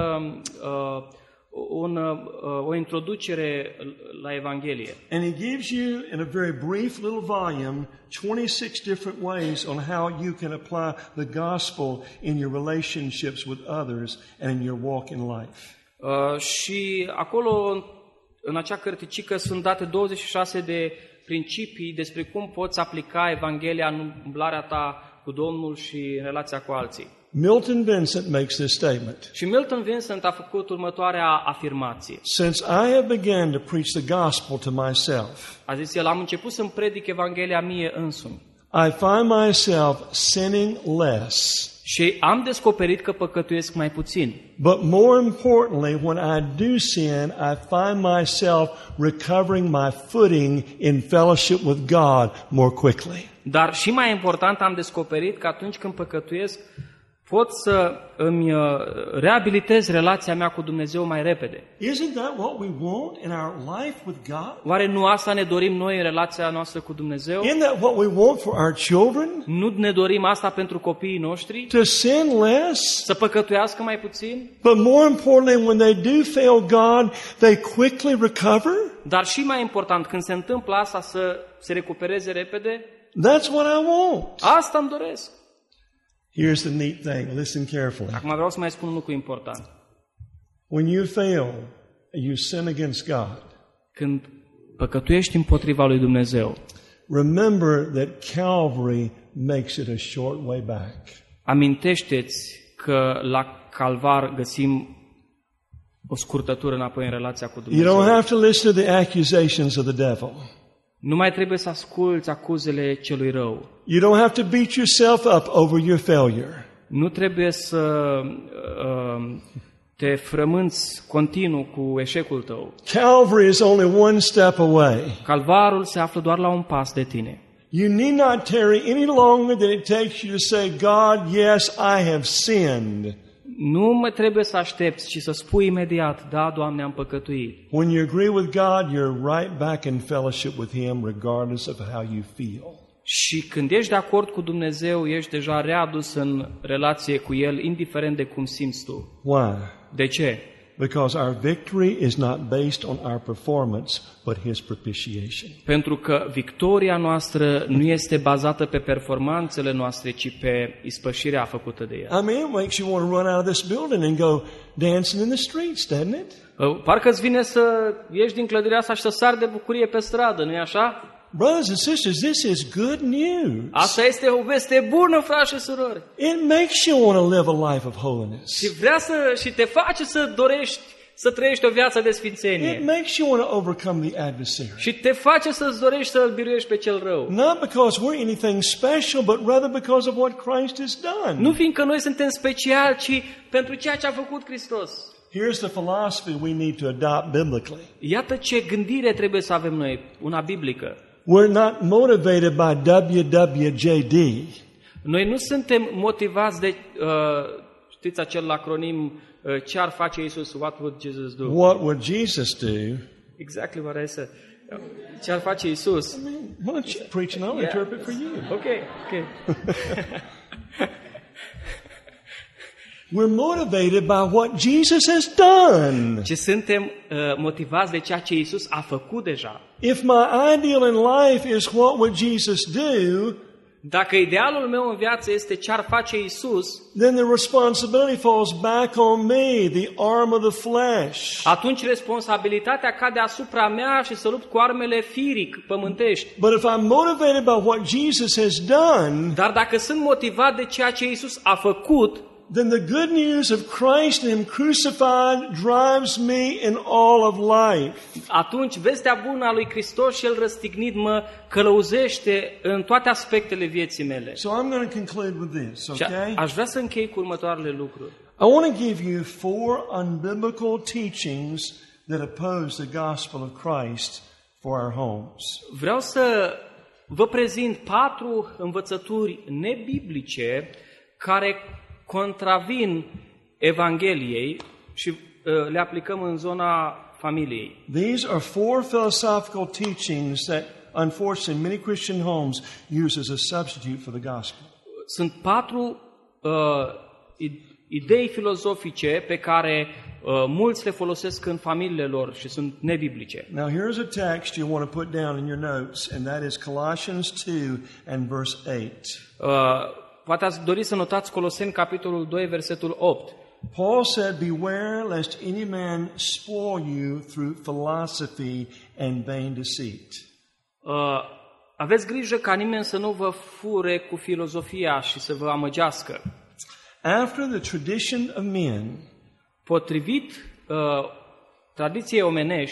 uh, un, uh, o introducere la Evanghelie. And he gives you, in a very brief little volume, twenty-six different ways on how you can apply the gospel in your relationships with others and in your walk in life. Uh, și acolo, în acea cărticică, sunt date douăzeci și șase de principii despre cum poți aplica Evanghelia în umblarea ta cu Domnul și în relația cu alții. Milton Vincent makes this statement. Și Milton Vincent a făcut următoarea afirmație. Since I have begun to preach the gospel to myself, A zis el, am început să-mi predic Evanghelia mie însumi. I find myself sinning less Și am descoperit că păcătuiesc mai puțin. But more importantly, when I do sin, I find myself recovering my footing in fellowship with God more quickly. Dar și mai important, am descoperit că atunci când păcătuiesc, pot să îmi reabilitez relația mea cu Dumnezeu mai repede. Isn't that what we want in our life with God? Oare nu asta ne dorim noi în relația noastră cu Dumnezeu? Isn't that what we want for our children? Nu ne dorim asta pentru copiii noștri? To sin less? Să păcătuiască mai puțin? But more importantly, when they do fail God, they quickly recover? Dar și mai important, când se întâmplă asta, să se recupereze repede? That's what I want. Asta îmi doresc. Here's the neat thing. Listen carefully. Acum vreau să mai spun un lucru important. When you fail, you sin against God. Când păcătuiești împotriva lui Dumnezeu, remember that Calvary makes it a short way back. Amintește-ți că la Calvar găsim o scurtătură înapoi în relația cu Dumnezeu. You don't have to listen to the accusations of the devil. Nu mai trebuie să asculți acuzele celui rău. You don't have to beat yourself up over your failure. Nu trebuie să uh, te frămânți continuu cu eșecul tău. Calvary is only one step away. Calvarul se află doar la un pas de tine. You need not tarry any longer than it takes you to say, God, yes, I have sinned. Nu mai trebuie să aștepți, ci să spui imediat, da, Doamne, am păcătuit. When you agree with God, you're right back in fellowship with Him regardless of how you feel. Și când ești de acord cu Dumnezeu, ești deja readus în relație cu El, indiferent de cum simți tu. Why? De ce? Because our victory is not based on our performance, but His propitiation. Pentru că victoria noastră nu este bazată pe performanțele noastre, ci pe ispășirea făcută de El. I mean, it makes you want to run out of this building and go dancing in the streets, doesn't it? Parcă îți vine să ieși din clădirea asta și să sari de bucurie pe stradă, nu-i așa? Brothers and sisters, this is good news. Asta este o veste bună, frați și surori. It makes you want to live a life of holiness. Și vrea să și te face să dorești să trăiești o viață de sfințenie. It makes you want to overcome the adversary. Și te face să-ți dorești să-l biruiești pe cel rău. Not because we're anything special, but rather because of what Christ has done. Nu fiindcă noi suntem speciali, ci pentru ceea ce a făcut Hristos. Here's the philosophy we need to adopt biblically. Iată ce gândire trebuie să avem noi, una biblică. We're not motivated by W W J D. Noi nu suntem motivați de, uh, știți acel acronim, uh, ce ar face Iisus, what would Jesus do? What would Jesus do? Exactly what I said. Ce ar face Iisus? I mean, why don't you preach and I'll Yeah. interpret for you. Ok, ok. We're motivated by what Jesus has done. Ci suntem uh, motivați de ceea ce Iisus a făcut deja. If my ideal in life is what would Jesus do, Dacă idealul meu în viață este ce ar face Iisus, then the responsibility falls back on me, the arm of the flesh. atunci responsabilitatea cade asupra mea și să lupt cu armele firii pământești. But if I'm motivated by what Jesus has done, Dar dacă sunt motivat de ceea ce Iisus a făcut, then the good news of Christ and Him crucified drives me in all of life. atunci vestea bună a lui Hristos și El răstignit mă călăuzește în toate aspectele vieții mele. So I'm going to conclude with this, Și okay? aș vrea să închei cu următoarele lucruri. I want to give you four unbiblical teachings that oppose the gospel of Christ for our homes. Vreau să vă prezint patru învățături nebiblice care contravin Evangheliei și uh, le aplicăm în zona familiei. These are four philosophical teachings that, unfortunately, many Christian homes use as a substitute for the gospel. Sunt patru uh, idei filozofice pe care uh, mulți le folosesc în familiile lor și sunt nebiblice. Now, here's a text you want to put down in your notes, and that is Colossians two and verse eight. Uh, poate ați dori să notați Coloseni, capitolul doi, versetul opt. Paul said, "Beware lest any man spoil you through philosophy and vain deceit." Uh, aveți grijă ca nimeni să nu vă fure cu filozofia și să vă amăgească. After the tradition of men, Potrivit uh, tradiției omenești,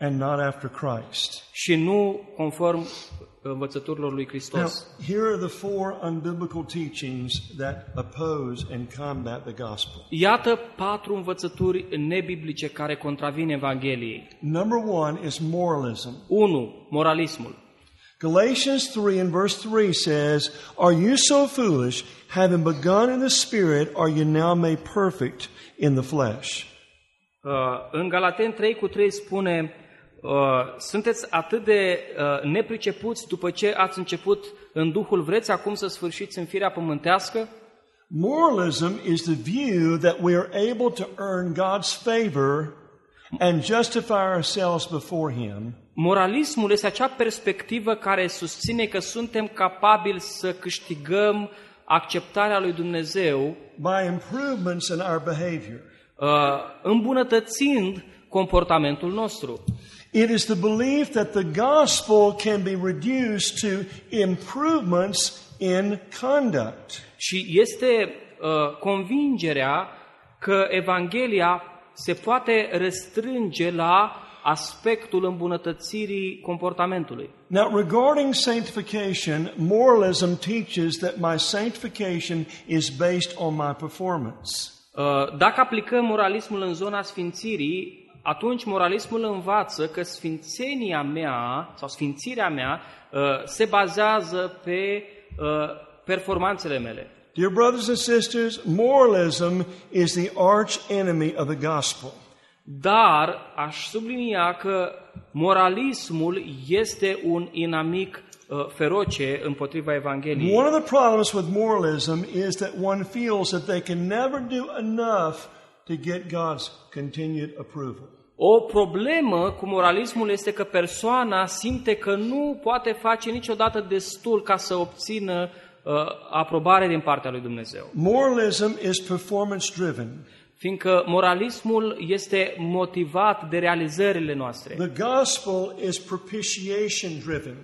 and not after Christ. și nu conform învățăturilor lui Now, Hristos. here are the four unbiblical teachings that oppose and combat the gospel. Iată patru învățături nebiblice care contravin Evangheliei. Number one is moralism. unu. Moralismul. Galatians three and verse three says, "Are you so foolish, having begun in the Spirit, are you now made perfect in the flesh?" Uh, în Galateni trei cu trei spune, uh, sunteți atât de uh, nepricepuți după ce ați început în Duhul, vreți acum să sfârșiți în firea pământească? Moralism is the view that we are able to earn God's favor and justify ourselves before Him. Moralismul este acea perspectivă care susține că suntem capabili să câștigăm acceptarea lui Dumnezeu By improvements in our behavior. uh, îmbunătățind comportamentul nostru. It is the belief that the gospel can be reduced to improvements in conduct. Și este uh, convingerea că Evanghelia se poate restrânge la aspectul îmbunătățirii comportamentului. Now, regarding sanctification, moralism teaches that my sanctification is based on my performance. Uh, Dacă aplicăm moralismul în zona sfințirii, atunci moralismul învață că sfințenia mea sau sfințirea mea uh, se bazează pe uh, performanțele mele. Dear brothers and sisters, moralism is the arch enemy of the gospel. Dar aș sublinia că moralismul este un inamic uh, feroce împotriva Evangheliei. One of the problems with moralism is that one feels that they can never do enough to get God's continued approval. O problemă cu moralismul este că persoana simte că nu poate face niciodată destul ca să obțină uh, aprobare din partea lui Dumnezeu. Moralism is performance driven. Fiindcă moralismul este motivat de realizările noastre. The gospel is propitiation driven.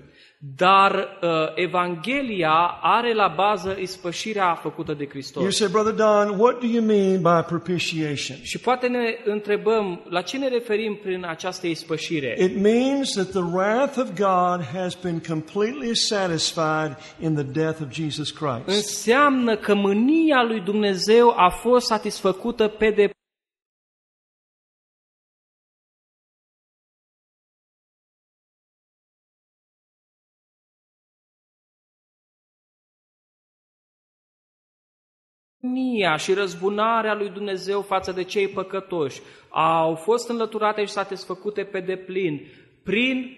Dar uh, Evanghelia are la bază ispășirea făcută de You Hristos. say, Brother Don, what do you mean by propitiation? Și poate ne întrebăm, la ce ne referim prin această ispășire? It means that the wrath of God has been completely satisfied in the death of Jesus Christ. Înseamnă că mânia lui Dumnezeu a fost satisfăcută pe deplin. Mânia și răzbunarea lui Dumnezeu față de cei păcătoși au fost înlăturate și satisfăcute pe deplin prin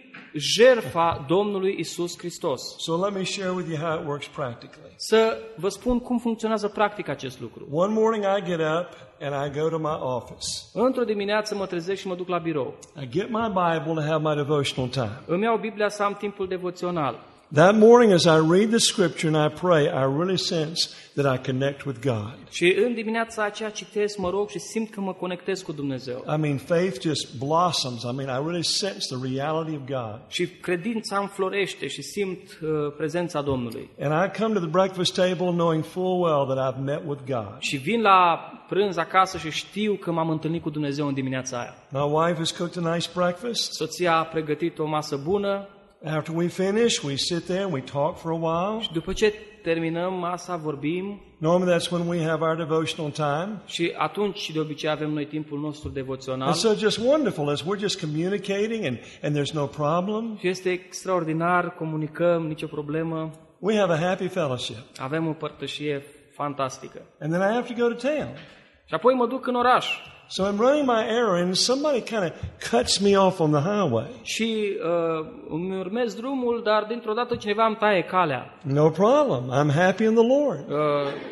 jertfa Domnului Isus Hristos. So let me share with you how it works practically. Să vă spun cum funcționează practic acest lucru. One morning I get up and I go to my office. Într-o dimineață mă trezesc și mă duc la birou. I get my Bible to have my devotional time. Îmi iau Biblia să am timpul devoțional. That morning as I read the scripture and I pray, I really sense that I connect with God. Și în dimineața aceea citesc, mă rog și simt că mă conectez cu Dumnezeu. I mean, faith just blossoms. I mean, I really sense the reality of God. Și credința înflorește și simt uh, prezența Domnului. And I come to the breakfast table knowing full well that I've met with God. Și vin la prânz acasă și știu că m-am întâlnit cu Dumnezeu în dimineața aia. My wife has cooked a nice breakfast. Soția a pregătit o masă bună. After we finish, we sit there and we talk for a while. Și după ce terminăm masa, vorbim. Normally that's when we have our devotional time. Și atunci de obicei avem noi timpul nostru devoțional. And so just wonderful as we're just communicating and, and there's no problem. Și este extraordinar, comunicăm, nicio problemă. We have a happy fellowship. Avem o părtășie fantastică. And then I have to go to town. Și apoi mă duc în oraș. So I'm running my errand, somebody kind of cuts me off on the highway. Și uh, îmi urmez drumul, dar dintr-o dată cineva îmi taie calea. No problem. I'm happy in the Lord. Uh,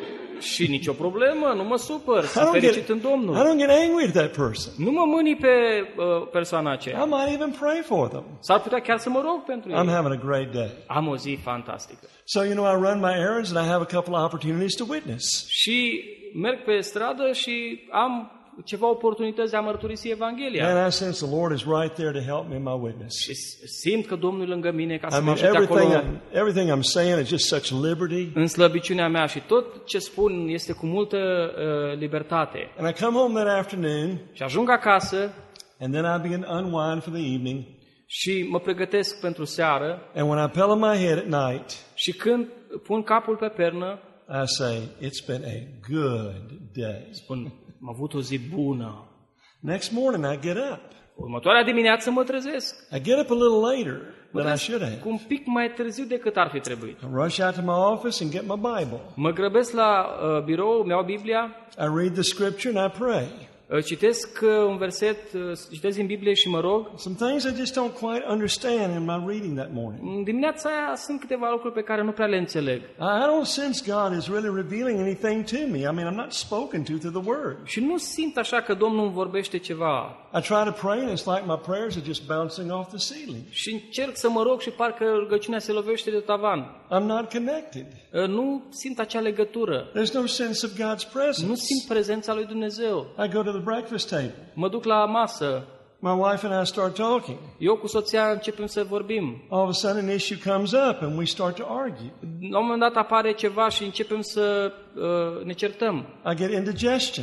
și nicio problemă, nu mă supăr, I sunt don't, fericit get, în Domnul. I don't get angry at that person. Nu mă mâni pe uh, persoana aceea. I might even pray for them. S-ar putea chiar să mă rog pentru I'm ei. having a great day. Am o zi fantastică. So, you know, I run my errands and I have a couple of opportunities to witness. Și merg pe stradă și am ceva oportunități de a mărturisi Evanghelia. And I sense the Lord is right there to help me in my witness. Și simt că Domnul e lângă mine ca să I mă mean, ajute acolo everything, I, everything I'm saying is just such liberty. în slăbiciunea mea și tot ce spun este cu multă uh, libertate. And I come home that afternoon Și ajung acasă And then I begin to unwind for the evening. și mă pregătesc pentru seară And when I pillow my head at night, și când pun capul pe pernă, I say, it's been a good day. spun, am avut o zi bună. Next morning I get up. Următoarea dimineață mă trezesc. I get up a little later Mă than I trezesc should have. cu un pic mai târziu decât ar fi trebuit. I rush out to my office and get my Bible. Mă grăbesc la uh, birou, mi-au Biblia, I read the scripture and I pray. uh, citesc uh, un verset, uh, citesc din Biblie și mă rog. Some things I just don't quite understand in my reading that morning. În dimineața aia sunt câteva lucruri pe care nu prea le înțeleg. I don't sense God is really revealing anything to me. I mean, I'm not spoken to through the Word. Și nu simt așa că Domnul îmi vorbește ceva. I try to pray and it's like my prayers are just bouncing off the ceiling. Și încerc să mă rog și parcă rugăciunea se lovește de tavan. I'm not connected. Uh, Nu simt acea legătură. There's no sense of God's presence. Nu simt prezența lui Dumnezeu. I go to the breakfast table. Mă duc la masă. My wife and I start talking. Eu cu soția începem să vorbim. All of a sudden an issue comes up and we start to argue. La un moment dat apare ceva și începem să uh, ne certăm. I get indigestion.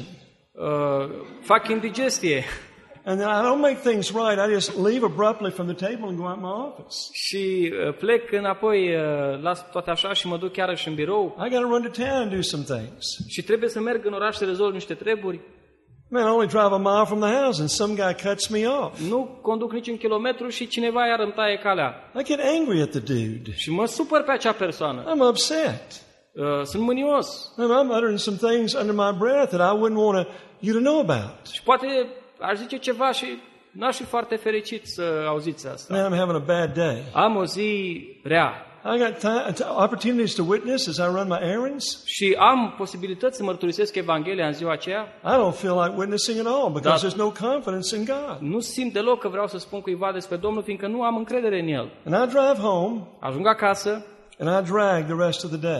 Uh, fac indigestie. And then I don't make things right. I just leave abruptly from the table and go out my office. Și uh, plec înapoi, uh, las toate așa și mă duc chiar în birou. I got to run to town and do some things. Și trebuie să merg în oraș să rezolv niște treburi. Man, I only drive a mile from the house and some guy cuts me off. Nu conduc nici un kilometru și cineva iar îmi taie calea. I get angry at the dude. Și mă supăr pe acea persoană. I'm upset. Uh, sunt mânios. And I'm uttering some things under my breath that I wouldn't want to, you to know about. Și poate aș zice ceva și n-aș fi foarte fericit să auziți asta. Man, I'm having a bad day. Am o zi rea. I got th- opportunities to witness as I run my errands. Și am posibilități să mărturisesc Evanghelia în ziua aceea. I don't feel like witnessing at all because Da. there's no confidence in God. Nu simt deloc că vreau să spun cuiva despre Domnul, fiindcă nu am încredere în El. And I drive home Ajung acasă, and I drag the rest of the day.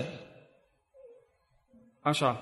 așa,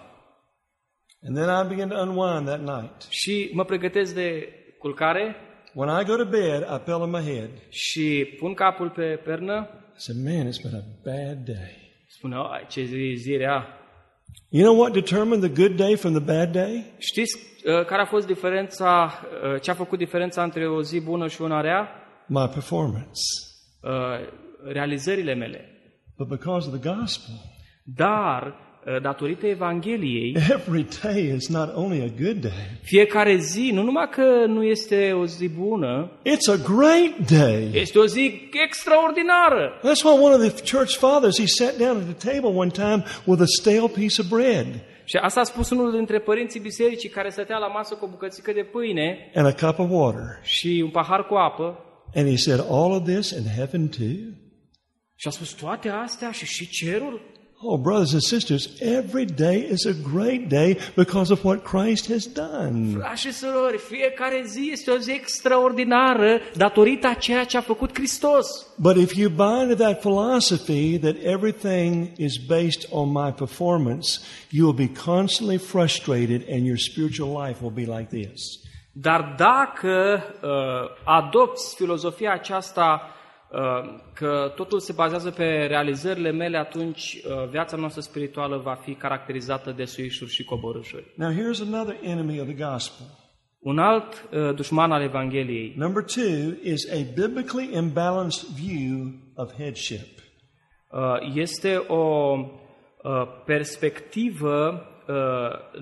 And then I begin to unwind that night. și mă pregătesc de culcare When I go to bed, I pillow my head. și pun capul pe pernă. I said, man, it's been a bad day. Spune, ai, ce zi, zi rea. You know what determined the good day from the bad day? Știți uh, care a fost diferența, uh, ce a făcut diferența între o zi bună și una rea? My performance. Uh, realizările mele. But because of the gospel, Dar, uh, datorită Evangheliei, every day is not only a good day, fiecare zi, nu numai că nu este o zi bună, it's a great day. este o zi extraordinară. That's why one of the church fathers, he sat down at the table one time with a stale piece of bread Și asta a spus unul dintre părinții bisericii care stătea la masă cu o bucățică de pâine and a cup of water. și un pahar cu apă And he said, all of this in heaven too? și a spus toate astea și și cerul? Oh, brothers and sisters, every day is a great day because of what Christ has done. Frați și surori, fiecare zi este o zi extraordinară datorită a ceea ce a făcut Hristos. But if you buy into that philosophy that everything is based on my performance, you will be constantly frustrated and your spiritual life will be like this. Dar dacă uh, adopți filozofia aceasta uh, că totul se bazează pe realizările mele, atunci uh, viața noastră spirituală va fi caracterizată de suișuri și coborâșuri. Now here's another enemy of the gospel. Un alt uh, dușman al Evangheliei Number two is a biblically imbalanced view of headship. uh, este o uh, perspectivă uh,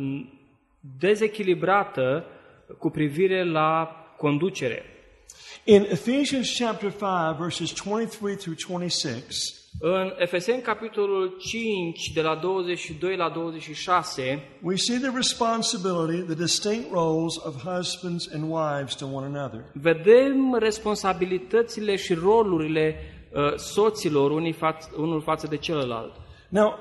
dezechilibrată cu privire la conducere. In Ephesians chapter five, verses twenty-three through twenty-six, În Efeseni, capitolul cinci, de la douăzeci și doi la douăzeci și șase, we see the responsibility, the distinct roles of husbands and wives to one another. vedem responsabilitățile și rolurile uh, soților unii faț- unul față de celălalt. Now,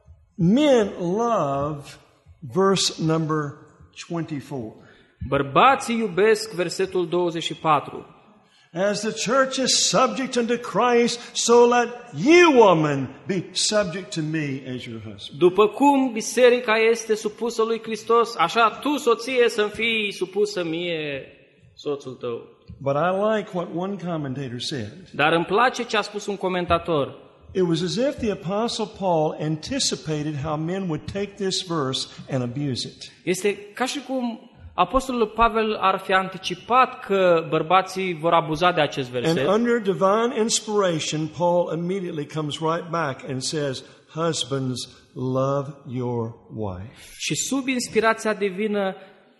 men love verse number twenty-four. Bărbații iubesc versetul douăzeci și patru. As the church is subject unto Christ, so let you, woman, be subject to me as your husband. După cum biserica este supusă lui Hristos, așa tu, soție, să-mi fii supusă mie, soțul tău. But I like what one commentator said. Dar îmi place ce a spus un comentator. It was as if the Apostle Paul anticipated how men would take this verse and abuse it. Este ca și cum Apostolul Pavel ar fi anticipat că bărbații vor abuza de acest verset. And under divine inspiration, Paul immediately comes right back and says, husbands, love your wife. Și sub inspirația divină,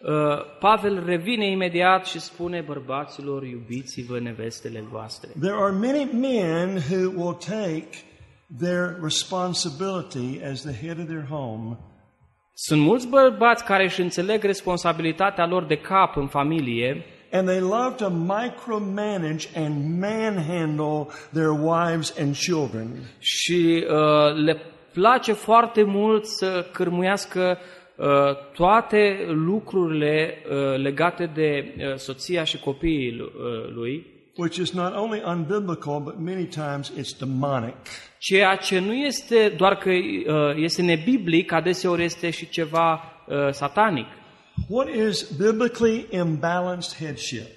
Pavel revine imediat și spune bărbaților, iubiți-vă nevestele voastre. There are many men who will take their responsibility as the head of their home. Sunt mulți bărbați care își înțeleg responsabilitatea lor de cap în familie. And they love to micromanage and manhandle their wives and children. Și uh, le place foarte mult să cârmuiască uh, toate lucrurile uh, legate de uh, soția și copiii uh, lui. Which is not only unbiblical, but many times it's demonic. Ceea ce nu este doar că uh, este nebiblic, adeseori este și ceva uh, satanic. What is biblically imbalanced headship?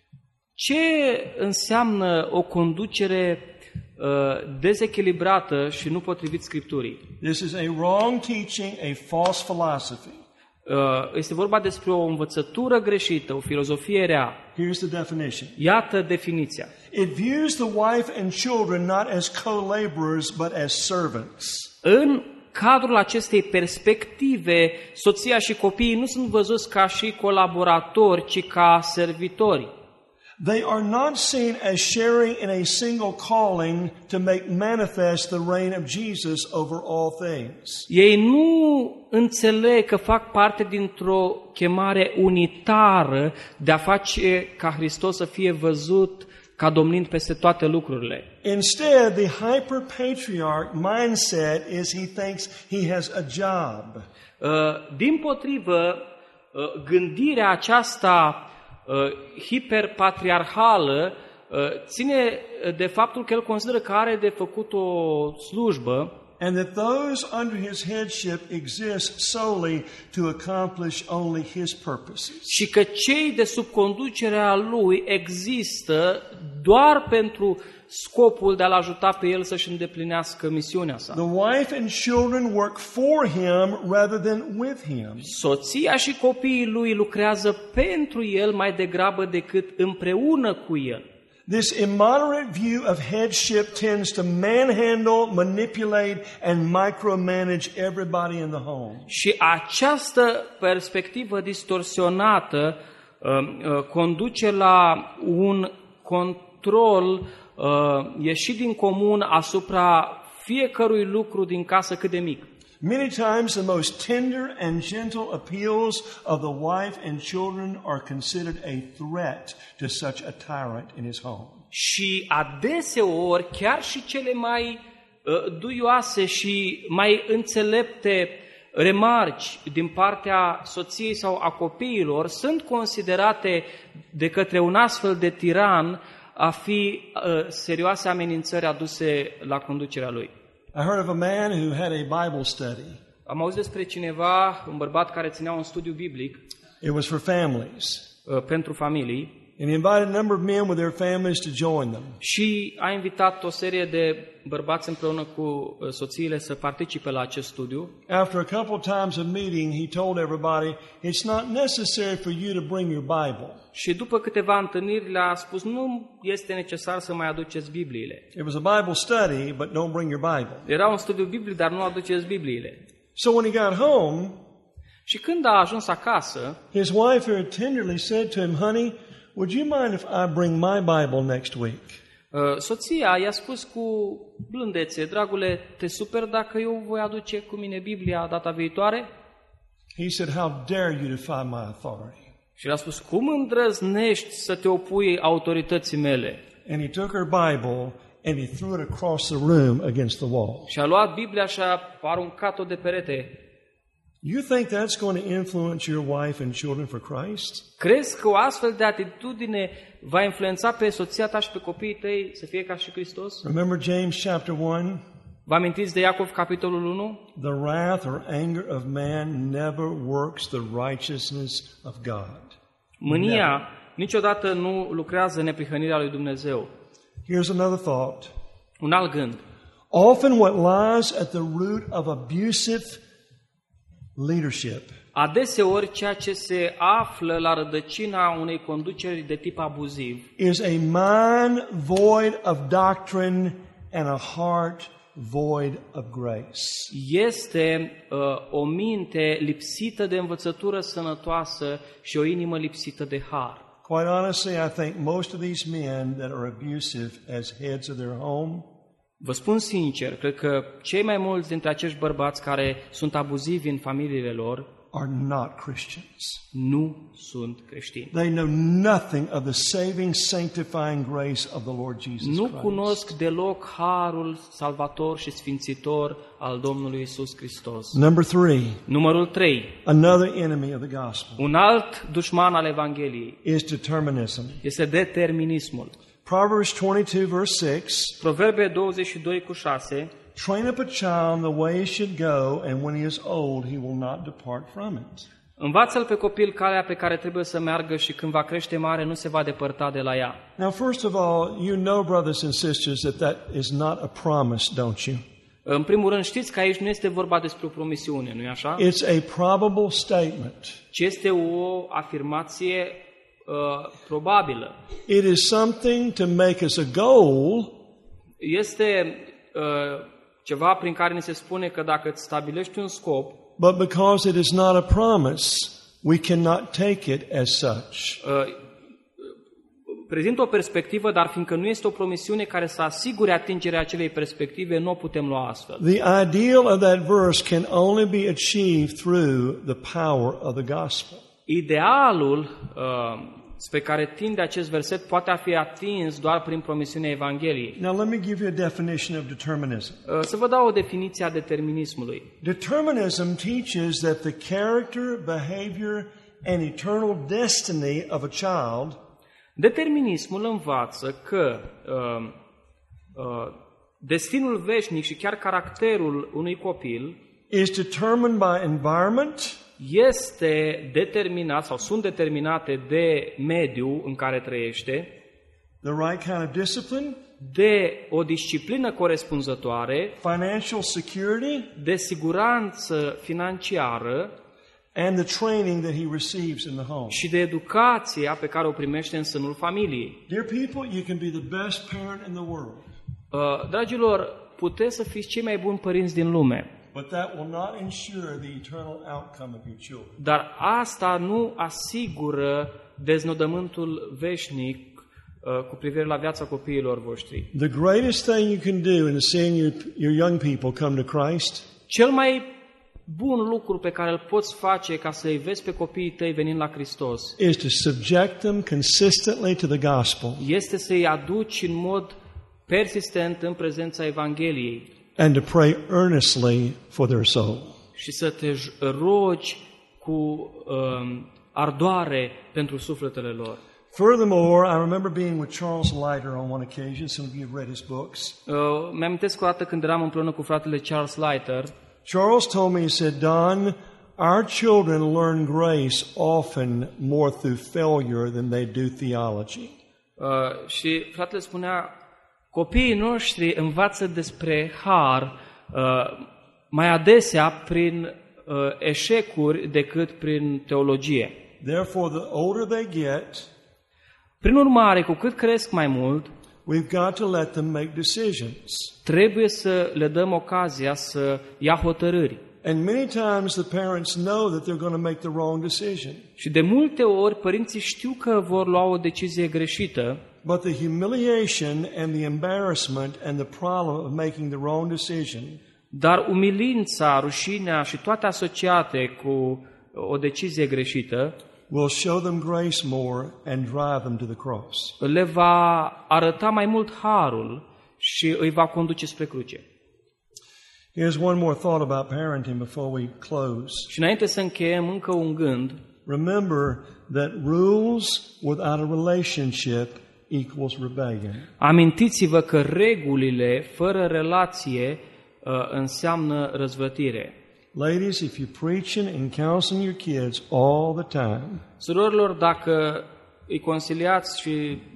Ce înseamnă o conducere uh, dezechilibrată și nu potrivit Scripturii? This is a wrong teaching, a false philosophy. Uh, este vorba despre o învățătură greșită, o filozofie rea. Here's the definition. Iată definiția. It views the wife and children not as co-laborers, but as servants. În cadrul acestei perspective, soția și copiii nu sunt văzuți ca și colaboratori, ci ca servitori. They are not seen as sharing in a single calling to make manifest the reign of Jesus over all things. Ei nu înțeleg că fac parte dintr-o chemare unitară de a face ca Hristos să fie văzut ca domnind peste toate lucrurile. Instead, the hyper-patriarch mindset is he thinks he has a job. Uh, din potrivă, uh, gândirea aceasta uh, hiperpatriarhală uh, ține de faptul că el consideră că are de făcut o slujbă. And that those under his headship exist solely to accomplish only his purposes. Și că cei de sub conducerea lui există doar pentru scopul de a-l ajuta pe el să-și îndeplinească misiunea sa. The wife and children work for him rather than with him. Soția și copiii lui lucrează pentru el mai degrabă decât împreună cu el. This immoderate view of headship tends to manhandle, manipulate, and micromanage everybody in the home. Și această perspectivă distorsionată uh, uh, conduce la un control uh, ieșit din comun asupra fiecărui lucru din casă cât de mic. Many times the most tender and gentle appeals of the wife and children are considered a threat to such a tyrant in his home. Și adeseori chiar și cele mai uh, duioase și mai înțelepte remarci din partea soției sau a copiilor sunt considerate de către un astfel de tiran a fi uh, serioase amenințări aduse la conducerea lui. I heard of a man who had a Bible study. Am auzit despre cineva, un bărbat care ținea un studiu biblic It was for families. uh, pentru familii. And he invited a number of men with their families to join them. Și a invitat o serie de bărbați împreună cu uh, soțiile să participe la acest studiu. After a couple of times of meeting, he told everybody, it's not necessary for you to bring your Bible. Și după câteva întâlniri le-a spus, nu este necesar să mai aduceți Bibliile. It was a Bible study, but don't bring your Bible. Era un studiu biblic, dar nu aduceți Bibliile. So when he got home, Și când a ajuns acasă, his wife very tenderly said to him, honey, would you mind if I bring my Bible next week? uh, soția i-a spus cu blândețe, dragule, te super dacă eu voi aduce cu mine Biblia data viitoare? He said, how dare you defy my authority? Și le-a spus, cum îndrăznești să te opui autorității mele? And he took her Bible and he threw it across the room against the wall. Și a luat Biblia și a aruncat-o de perete. You think that's going to influence your wife and children for Christ? Crezi că o astfel de atitudine va influența pe soția ta și pe copiii tăi să fie ca și Hristos? Remember James chapter one? Vă amintiți de Iacov, capitolul unu? The wrath or anger of man never works the righteousness of God. Mânia niciodată nu lucrează neprihănirea lui Dumnezeu. Here's another thought. Un alt gând. Often what lies at the root of abusive leadership. Adeseori ceea ce se află la rădăcina unei conduceri de tip abuziv Is a mind void of doctrine and a heart void of grace. este uh, o minte lipsită de învățătură sănătoasă și o inimă lipsită de har. Quite honestly, I think most of these men that are abusive as heads of their home Vă spun sincer, cred că cei mai mulți dintre acești bărbați care sunt abuzivi în familiile lor are not Christians. nu sunt creștini. They know nothing of the saving, sanctifying grace of the Lord Jesus Nu Christ. cunosc deloc harul salvator și sfințitor al Domnului Isus Hristos. Number three, Numărul trei. another enemy of the gospel Un alt dușman al Evangheliei is determinism. este determinismul. Proverbs twenty-two, verse six, Proverbe douăzeci și doi cu șase. train up a child in the way he should go, and when he is old, he will not depart from it. Învață-l pe copil calea pe care trebuie să meargă și când va crește mare nu se va depărta de la ea. Now, first of all, you know, brothers and sisters, that that is not a promise, don't you? În primul rând știți că aici nu este vorba despre o promisiune, nu-i așa? It's a probable statement. Ci este o afirmație uh, probabilă. It is something to make us a goal, Este uh, ceva prin care ni se spune că dacă îți stabilești un scop, but because it is not a promise, we cannot take it as such. uh, prezintă o perspectivă, dar fiindcă nu este o promisiune care să asigure atingerea acelei perspective, nu o putem lua astfel. The ideal of that verse can only be achieved through the power of the gospel. Idealul uh, spre care tinde acest verset poate fi atins doar prin promisiunea Evangheliei. Now, let me give you a definition of determinism. Uh, Să vă dau o definiție a determinismului. Determinism teaches that the character, behavior, and eternal destiny of a child Determinismul învață că uh, uh, destinul veșnic și chiar caracterul unui copil is determined by environment, este determinat sau sunt determinate de mediul în care trăiește, the right kind of discipline, de o disciplină corespunzătoare, financial security, de siguranță financiară and the training that he receives in the home. și de educația pe care o primește în sânul familiei. Dear people, you can be the best parent in the world, Uh, Dragilor, puteți să fiți cei mai buni părinți din lume, but that will not ensure the eternal outcome of your children. dar asta nu asigură deznodământul veșnic uh, cu privire la viața copiilor voștri. The greatest thing you can do in seeing your, your young people come to Christ Cel mai bun lucru pe care îl poți face ca să-i vezi pe copiii tăi venind la Hristos is to subject them consistently to the gospel este să-i aduci în mod persistent în prezența Evangheliei and to pray earnestly for their soul. și să te rogi cu um, ardoare pentru sufletele lor. Furthermore, I remember being with Charles Leiter on one occasion. Some of you have read his books. Uh, mi-amintesc o dată când eram împreună cu fratele Charles Leiter. Charles told me, he said, Don, our children learn grace often more through failure than they do theology. Uh, și fratele spunea, copiii noștri învață despre har uh, mai adesea prin uh, eșecuri decât prin teologie. Therefore, the older they get, Prin urmare, cu cât cresc mai mult, we've got to let them make decisions. trebuie să le dăm ocazia să ia hotărâri. And many times the parents know that they're going to make the wrong decision. Și de multe ori părinții știu că vor lua o decizie greșită, But the humiliation and the embarrassment and the problem of making the wrong decision dar umilința, rușinea și toate asociate cu o decizie greșită will show them grace more and drive them to the cross. le va arăta mai mult harul și îi va conduce spre cruce. Here's one more thought about parenting before we close. Și înainte să încheiem încă un gând, Remember that rules without a relationship equals rebellion. amintiți-vă că regulile fără relație uh, înseamnă răzvrătire. Ladies, if you're preaching and counseling your kids all the time, Surorilor, dacă îi consiliați și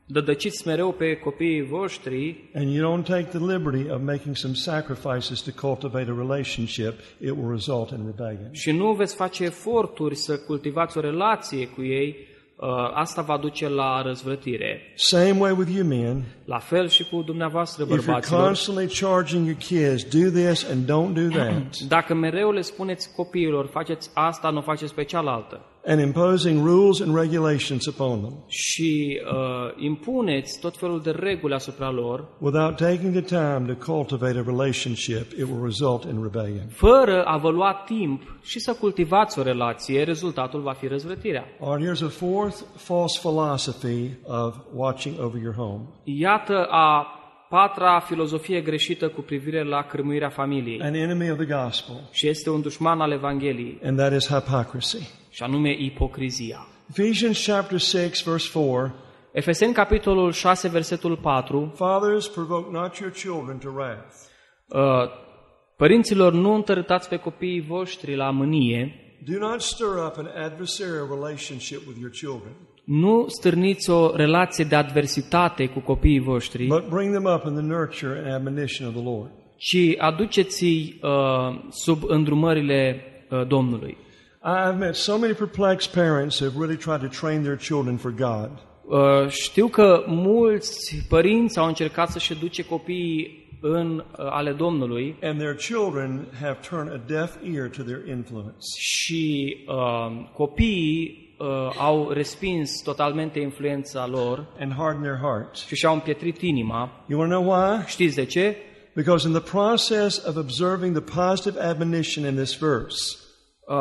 dădăciți mereu pe copiii voștri and you don't take the liberty of making some sacrifices to cultivate a relationship, it will result in rebellion. și nu veți face eforturi să cultivați o relație cu ei, asta va duce la răzvrătire. Same way with you men. La fel și cu dumneavoastră, If you're bărbaților. constantly charging your kids, do this and don't do that, Dacă mereu le spuneți copiilor, faceți asta, nu faceți pe cealaltă, and imposing rules and regulations upon them, și uh, impuneți tot felul de reguli asupra lor, without taking the time to cultivate a relationship, it will result in rebellion. fără a vă lua timp și să cultivați o relație, rezultatul va fi răzvrătirea. All right, here's a fourth false philosophy of watching over your home. Iată a patra filozofie greșită cu privire la cârmuirea familiei. An enemy of the gospel, Și este un dușman al Evangheliei, and that is hypocrisy. și anume ipocrizia. Ephesians chapter six, verse four, Efeseni, capitolul șase, versetul patru. fathers, provoke not your children to wrath. Uh, Părinților, nu întărâtați pe copiii voștri la mânie, Do not stir up an adversarial relationship with your children, nu stârniți o relație de adversitate cu copiii voștri, but bring them up in the nurture and admonition of the Lord. ci aduceți-i uh, sub îndrumările uh, Domnului. I've met so many perplexed parents who have really tried to train their children for God. Uh, știu că mulți părinți au încercat să-și duce copiii în uh, ale Domnului And their children have turned a deaf ear to their influence. și uh, copiii uh, au respins totalmente influența lor And hardened their hearts. și și-au împietrit inima. You want to know why? Știți de ce? Because in the process of observing the positive admonition in this verse, Uh,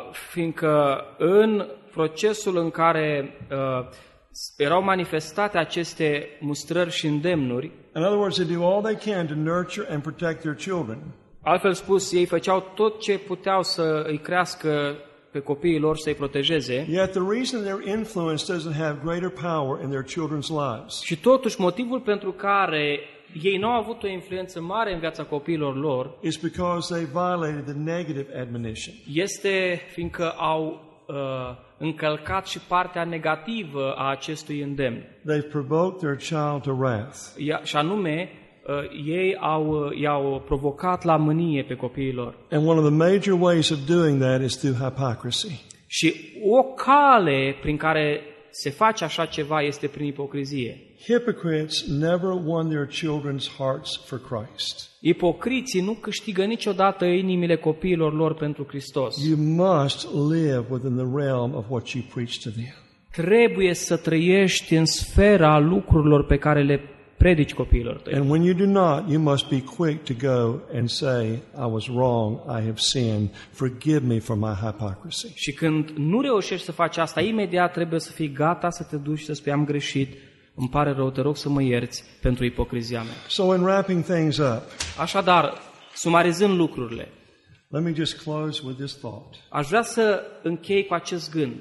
fiindcă în procesul în care uh, erau manifestate aceste mustrări și îndemnuri, in other words, they do all they can to nurture and protect their children. altfel spus, ei făceau tot ce puteau să îi crească pe copiii lor, să-i protejeze, Yet the reason their influence doesn't have greater power in their children's lives și totuși motivul pentru care ei nu au avut o influență mare în viața copiilor lor is because they violated the negative admonition. este fiindcă au uh, încălcat și partea negativă a acestui îndemn. They've provoked their child to wrath. Ia, și anume, uh, ei au, uh, i-au provocat la mânie pe copiii lor. And one of the major ways of doing that is through hypocrisy. Și o cale prin care se face așa ceva este prin ipocrizie. Hypocrites never won their children's hearts for Christ. Ipocriții nu câștigă niciodată inimile copiilor lor pentru Hristos. You must live within the realm of what you preach to them. Trebuie să trăiești în sfera lucrurilor pe care le predici copiilor tăi. And when you do not, you must be quick to go and say, I was wrong, I have sinned, forgive me for my hypocrisy. Și când nu reușești să faci asta, imediat trebuie să fii gata să te duci și să spui, am greșit, îmi pare rău, te rog să mă ierți pentru ipocrizia mea. So in wrapping things up, Așadar, sumarizând lucrurile, let me just close with this thought. aș vrea să închei cu acest gând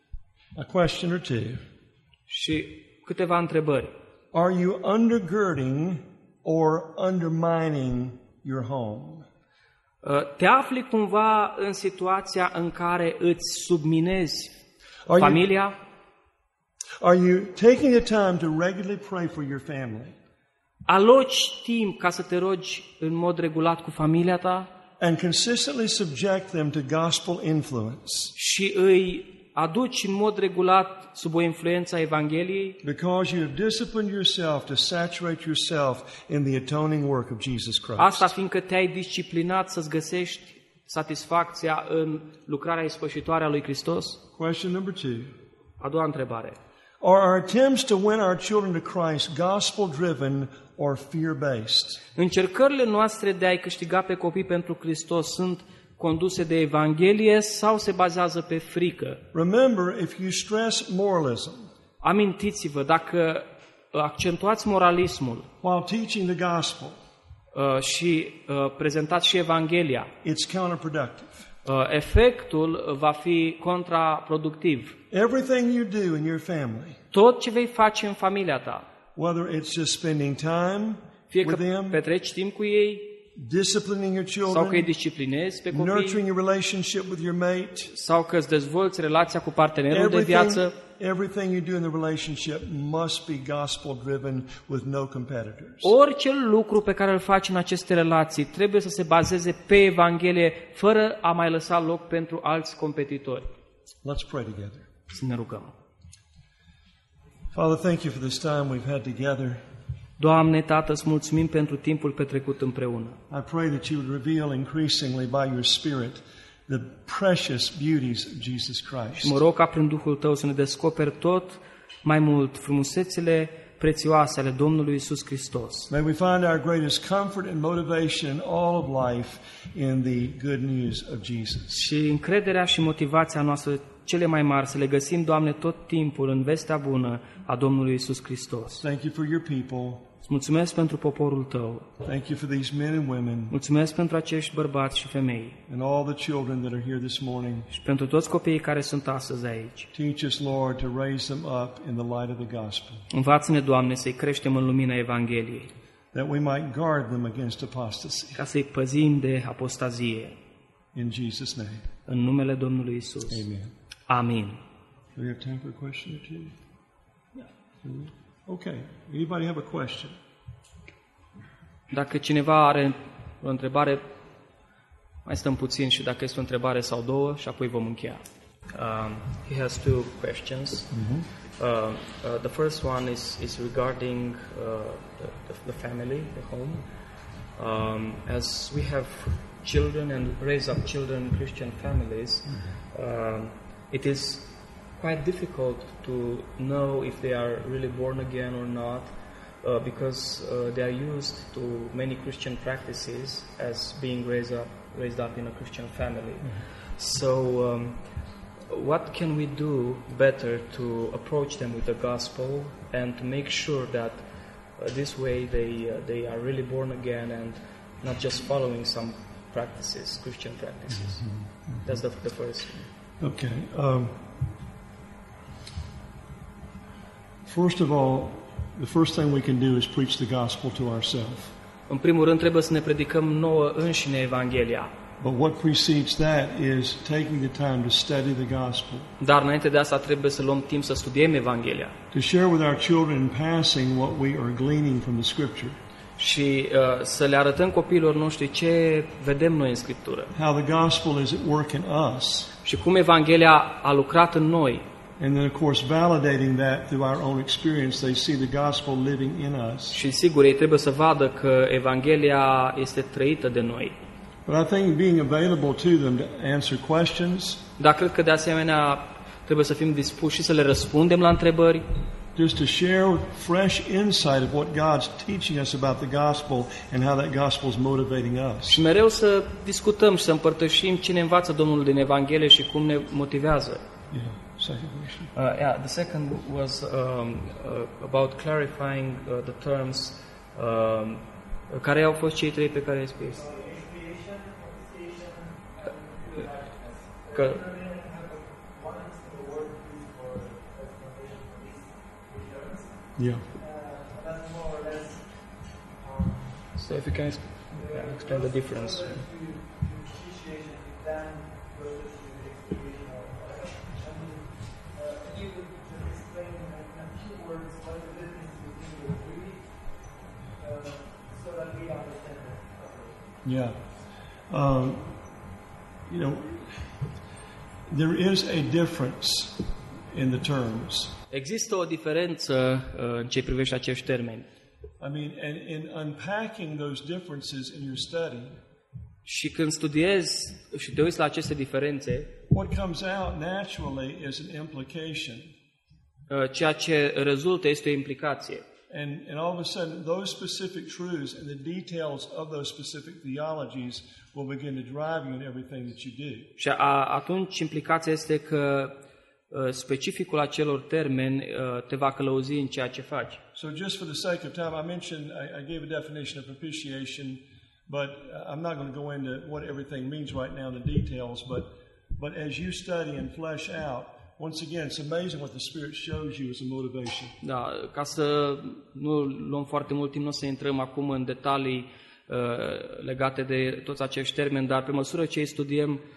A question or two. și câteva întrebări. Are you undergirding or undermining your home? Te afli cumva în situația în care îți subminezi Are you, familia? are you taking the time to regularly pray for your family Aloci timp ca să te rogi în mod regulat cu familia ta and consistently subject them to gospel influence și îi aduci în mod regulat sub o influență a Evangheliei? because you have disciplined yourself to saturate yourself in the atoning work of Jesus Christ? Asta fiindcă te-ai disciplinat să-ți găsești satisfacția în lucrarea ispășitoare a lui Hristos? Question number two. A doua întrebare. Are our attempts to win our children to Christ gospel-driven or fear-based? Încercările noastre de a-i câștiga pe copii pentru Hristos sunt conduse de Evanghelie sau se bazează pe frică? Remember, if you stress moralism Amintiți-vă, dacă accentuați moralismul while teaching the gospel, uh, și uh, prezentați și Evanghelia, it's counterproductive. uh, efectul va fi contraproductiv. Everything you do in your family, Tot ce vei face în familia ta, whether it's just spending time fie with că them, petreci timp cu ei, disciplining your sau că îi children, disciplinezi pe copii, nurturing a relationship with your mate, sau că îți dezvolți relația cu partenerul de everything, viață, everything you do in the relationship must be gospel driven with no competitors. Orice lucru pe care îl faci în aceste relații trebuie să se bazeze pe Evanghelie, fără a mai lăsa loc pentru alți competitori. Let's pray together. Să ne rugăm. Father, thank you for this time we've had together. Doamne, Tată, îți mulțumim pentru timpul petrecut împreună. I pray that you would reveal increasingly by your Spirit the precious beauties of Jesus Christ. Și mă rog ca prin Duhul Tău să ne descoperi tot mai mult frumusețile prețioase ale Domnului Iisus Hristos. May we find our greatest comfort and motivation in all of life in the good news of Jesus. Și încrederea și motivația noastră cele mai mari să le găsim, Doamne, tot timpul în vestea bună a Domnului Iisus Hristos. Thank you for your people. Îți mulțumesc pentru poporul Tău. Thank you for these men and women Mulțumesc pentru acești bărbați și femei and all the children that are here this morning. și pentru toți copiii care sunt astăzi aici. Teach us, Lord, to raise them up in the light of the gospel, Învață-ne, Doamne, să-i creștem în lumina Evangheliei, that we might guard them against apostasy. ca să-i păzim de apostazie. In Jesus' name, În numele Domnului Iisus. amen. Amin. Do we have time for a question or two? Yeah. Okay. Anybody have a question? Dacă cineva are o întrebare, mai stăm puțin și dacă este o întrebare sau două și apoi vom încheia. Um, he has two questions. Mm-hmm. uh, uh, the first one is, is regarding uh, the, the family, the home. Um, as we have children and raise up children in Christian families, mm-hmm. um, it is quite difficult to know if they are really born again or not, uh, because uh, they are used to many Christian practices as being raised up, raised up in a Christian family. Mm-hmm. So, um, what can we do better to approach them with the gospel and to make sure that uh, this way they uh, they are really born again and not just following some practices, Christian practices? Mm-hmm. That's the, the first thing. Okay. Um, First of all, the first thing we can do is preach the gospel to ourselves. În primul rând trebuie să ne predicăm nouă înșine Evanghelia. But what precedes that is taking the time to study the gospel. Dar înainte de asta trebuie să luăm timp să studiem Evanghelia. To share with our children in passing what we are gleaning from the scripture. Și uh, să le arătăm copiilor noștri ce vedem noi în Scriptură. How the gospel is at work in us. Și cum Evanghelia a lucrat în noi. And then, of course, validating that through our own experience, they see the gospel living in us. Și sigur, ei trebuie să vadă că Evanghelia este trăită de noi. But I think being available to them to answer questions. Dar cred că de asemenea trebuie să fim dispuși și să le răspundem la întrebări. Just to share fresh insight of what God's teaching us about the gospel and how that gospel is motivating us. Și mereu să discutăm și să împărtășim ce ne învață Domnul din Evanghelie și cum ne motivează. Yeah. Second question. Uh, yeah, the second was um, uh, about clarifying uh, the terms. Um, care au fost cei trei pe care ai spus? Că Yeah. So if you can explain the difference. Yeah. Um, you know, there is a difference in the terms. Există o diferență uh, în ce privește acești termeni. I mean, and in unpacking those differences in your study, și când studiezi și te uiți la aceste diferențe, what comes out naturally is an implication. Uh, ceea ce rezultă este o implicație. And, and all of a sudden, those specific truths and the details of those specific theologies will begin to drive you in everything that you do. Și a, atunci implicația este că uh, specificul acelor termeni uh, te va călăuzi în ceea ce faci. So just for the sake of time, I mentioned, I, I gave a definition of propitiation, but I'm not going to go into what everything means right now in the details, but, but as you study and flesh out, once again, it's amazing what the Spirit shows you as a motivation. Da, ca să nu luăm foarte mult timp, nu o să intrăm acum în detalii uh, legate de toți acești termeni, dar pe măsură ce îi studiem,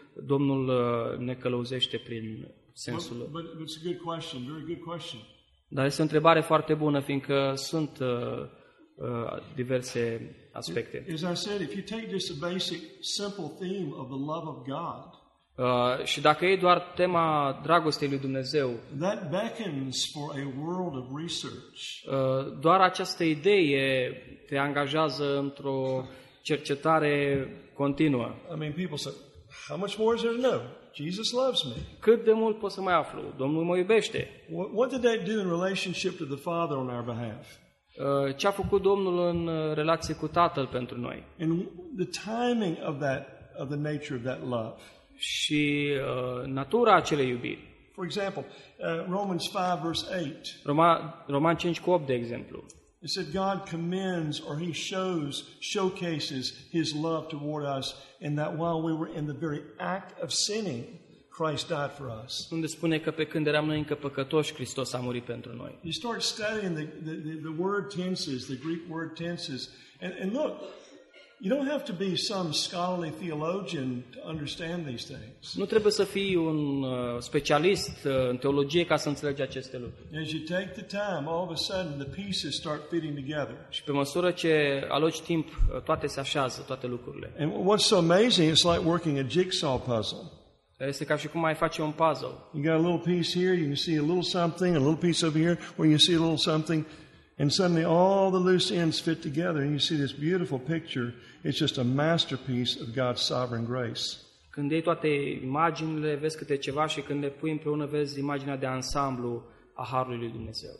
Domnul uh, ne călăuzește prin sensul But, lor. but it's a good question, very good question. Dar este o întrebare foarte bună, fiindcă sunt uh, uh, diverse aspecte. As I said, if you take just a basic, simple theme of the love of God, Uh, și dacă e doar tema dragostei lui Dumnezeu, that beckons for a world of research. uh, doar această idee te angajează într-o cercetare continuă. I mean, people say, how much more is there to know? Jesus loves me. Cât de mult pot să mai aflu? Domnul mă iubește. What, what did that do in relationship to the Father on our behalf? Uh, ce a făcut Domnul în uh, relație cu Tatăl pentru noi? And the timing of that, of the nature of that love. Și uh, natura acelei iubiri. For example, uh, Romans five verse eight. Roma, Roman cinci cu opt, de exemplu. It said God commends or He shows, showcases His love toward us in that while we were in the very act of sinning, Christ died for us. Unde spune că pe când eram noi încă păcătoși, Hristos a murit pentru noi. You start studying the, the, the, the word tenses, the Greek word tenses, and, and look, you don't have to be some scholarly theologian to understand these things. Nu trebuie să fii un uh, specialist uh, în teologie ca să înțelegi aceste lucruri. As you take the time, all of a sudden the pieces start fitting together. Și pe măsură ce aloci timp, uh, toate se așează, toate lucrurile. And what's so amazing, it's like working a jigsaw puzzle. Este ca și cum ai face un puzzle. You got a little piece here, you can see a little something, a little piece over here, where you see a little something, and suddenly all the loose ends fit together, and you see this beautiful picture. It's just a masterpiece of God's sovereign grace. Când iei toate imaginile, vezi câte ceva și când le pui împreună, vezi imaginea de ansamblu a harului lui Dumnezeu.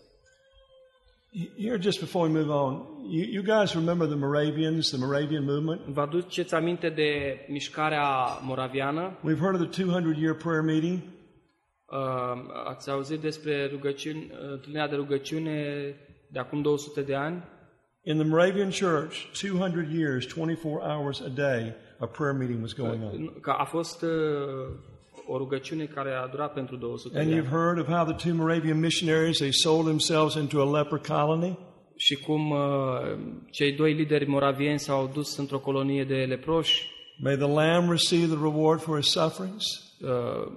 Here, just before we move on, you, you guys remember the Moravians, the Moravian movement? Vă aduceți aminte de mișcarea moraviană? We've heard of the two hundred year prayer meeting. Uh, ați auzit despre rugăciuni, întâlnirea de rugăciune de acum două sute de ani? In the Moravian church, two hundred years, twenty-four hours a day, a prayer meeting was going on. Că a fost uh, o rugăciune care a durat pentru două sute And de you've ani. heard of how the two Moravian missionaries, they sold themselves into a leper colony. Și cum uh, cei doi lideri moravieni s-au dus într-o colonie de leproși. May the Lamb receive the reward for his sufferings. Uh,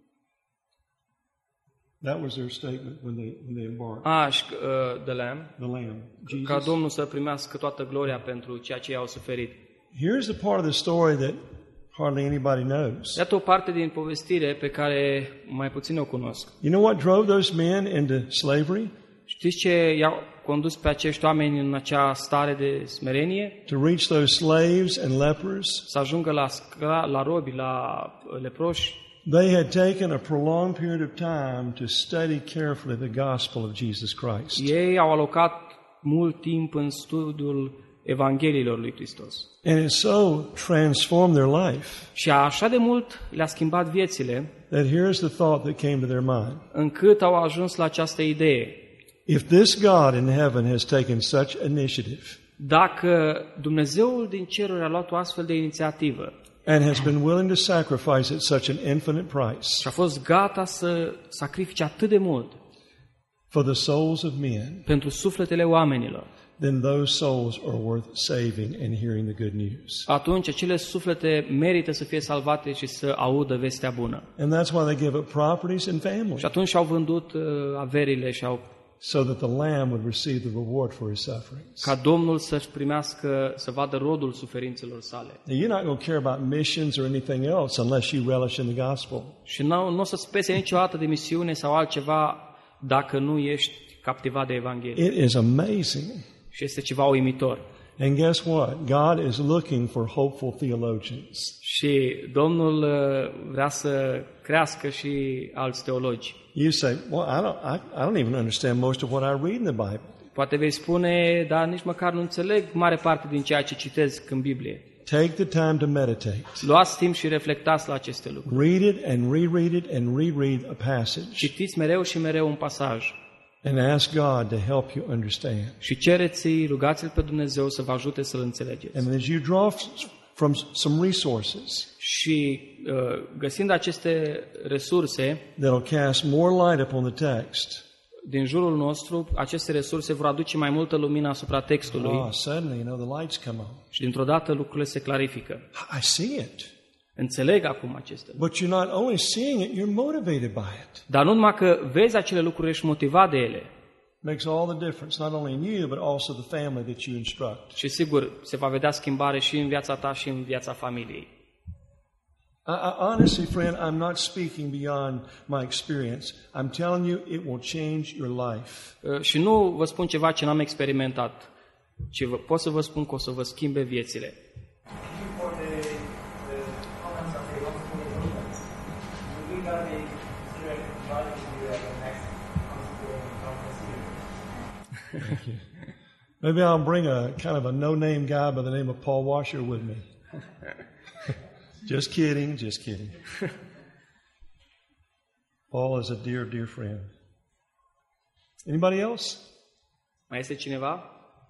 That was their statement when they when they embarked. a, și uh, the Lamb, The Lamb, ca Jesus. Domnul să primească toată gloria pentru ceea ce i-au suferit. Here's the part of the story that hardly anybody knows. Iată o parte din povestire pe care mai puțin o cunosc. You know what drove those men into slavery? Știți ce i-au condus pe acești oameni în acea stare de smerenie? To reach those slaves and lepers. Să ajungă la, scra, la robi, la leproși. They had taken a prolonged period of time to study carefully the gospel of Jesus Christ. Ei au alocat mult timp în studiul Evangheliilor lui Hristos. And it so transformed their life Și așa de mult le-a schimbat viețile, that here's the thought that came to their mind. încât au ajuns la această idee. If this God in heaven has taken such initiative Dacă Dumnezeul din ceruri a luat o astfel de inițiativă and has been willing to sacrifice at such an infinite price și a fost gata să sacrifice atât de mult for the souls of men, pentru sufletele oamenilor, then those souls are worth saving and hearing the good news. atunci acele suflete merită să fie salvate și să audă vestea bună. And that's why they give up properties and family, Și atunci au vândut uh, averile și au so that the Lamb would receive the reward for his sufferings. ca Domnul să-și primească, să vadă rodul suferințelor sale. Now, you're not going to care about missions or anything else unless you relish in the gospel. Și nu, nu o să-ți pese niciodată de misiune sau altceva dacă nu ești captivat de Evanghelie. It is amazing. Și este ceva uimitor. And guess what? God is looking for hopeful theologians. Și Domnul uh, vrea să crească și alți teologi. You say, well, I don't, I, I don't even understand most of what I read in the Bible. Poate vei spune, dar nici măcar nu înțeleg mare parte din ceea ce citesc în Biblie. Take the time to meditate. Luați timp și reflectați la aceste lucruri. Read it and reread it and reread a passage. Citiți mereu și mereu un pasaj. And ask God to help you understand. Și cereți-i, rugați-L pe Dumnezeu să vă ajute să-L înțelegeți. And as you draw f- from some resources Și uh, găsind aceste resurse that'll cast more light upon the text, din jurul nostru, aceste resurse vor aduce mai multă lumină asupra textului oh, suddenly, you know, the lights come on. și dintr-o dată lucrurile se clarifică. I see it. înțeleg acum aceste lucruri. But you're not only seeing it, you're motivated by it. Dar nu numai că vezi acele lucruri, ești motivat de ele. Makes all the difference, not only in you, but also the family that you instruct. Și sigur, se va vedea schimbare și în viața ta și în viața familiei. I, I, honestly, friend, I'm not speaking beyond my experience. I'm telling you, it will change your life. Uh, și nu vă spun ceva ce n-am experimentat, ci vă, pot să vă spun că o să vă schimbe viețile. Thank you. Maybe I'll bring a kind of a no-name guy by the name of Paul Washer with me. Just kidding, just kidding. Paul is a dear, dear friend. Anybody else? Mai este cineva?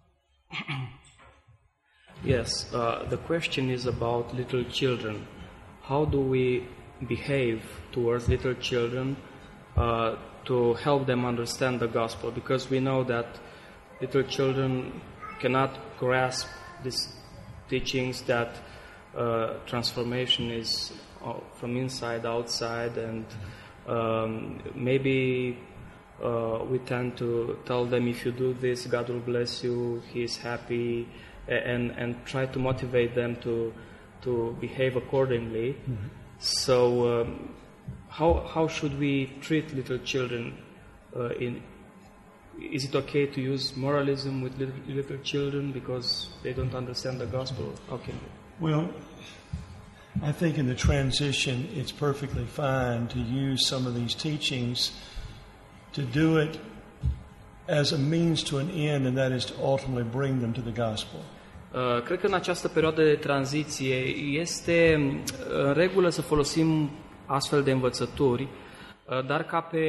Yes, uh, the question is about little children. How do we behave towards little children uh, to help them understand the gospel? Because we know that little children cannot grasp these teachings that uh, transformation is uh, from inside outside, and um, maybe uh, we tend to tell them, if you do this, God will bless you, He is happy, and and try to motivate them to to behave accordingly. Mm-hmm. So um, how how should we treat little children? Uh, in is it okay to use moralism with little, little children because they don't understand the gospel? How can we? Well, I think in the transition, it's perfectly fine to use some of these teachings to do it as a means to an end, and that is to ultimately bring them to the gospel. Uh, cred că în această perioadă de tranziție este în regulă să folosim astfel de învățături, uh, dar ca pe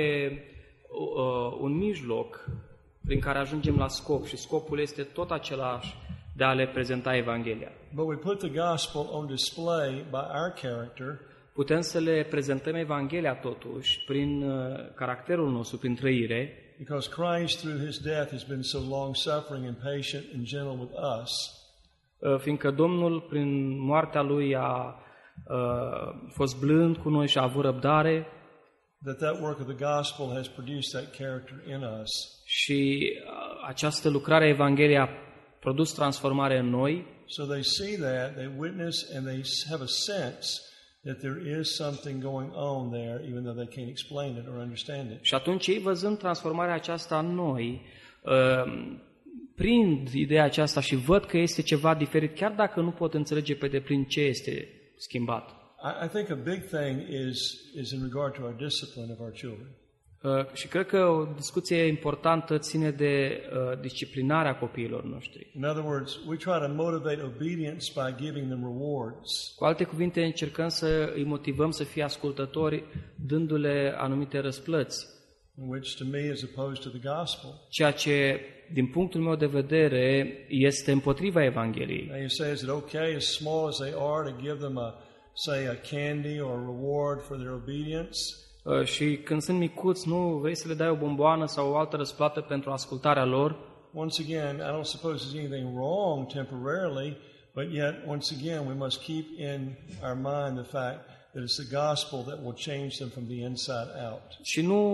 uh, un mijloc prin care ajungem la scop, și scopul este tot același, de a le prezenta Evanghelia. But we put the gospel on display by our character. Putem să le prezentăm Evanghelia totuși prin uh, caracterul nostru, prin trăire. Because Christ through His death has been so long-suffering and patient and gentle with us. Uh, fiindcă Domnul prin moartea lui a uh, fost blând cu noi și a avut răbdare. That that work of the gospel has produced that character in us. Și uh, această lucrare a Evangheliei a produs transformare în noi. So they see that, they witness, and they have a sense that there is something going on there, even though they can't explain it or understand it. Și atunci ei, văzând transformarea aceasta în noi, uh, prind ideea aceasta și văd că este ceva diferit, chiar dacă nu pot înțelege pe deplin ce este schimbat. I, I think a big thing is is in regard to our discipline of our children. Uh, și cred că o discuție importantă ține de uh, disciplinarea copiilor noștri. In other words, we try to motivate obedience by giving them rewards. Cu alte cuvinte, încercăm să îi motivăm să fie ascultători, dându-le anumite răsplăți. Which to me is opposed to the gospel. Ceea ce, din punctul meu de vedere, este împotriva Evangheliei. Now you say, is it okay, as small as they are, to give them a, say, a candy or a reward for their obedience? Uh, și când sunt micuți, nu vrei să le dai o bomboană sau o altă răsplată pentru ascultarea lor? Once again, I don't suppose there's anything wrong temporarily, but yet, once again, we must keep in our mind the fact that it's the gospel that will change them from the inside out. Și nu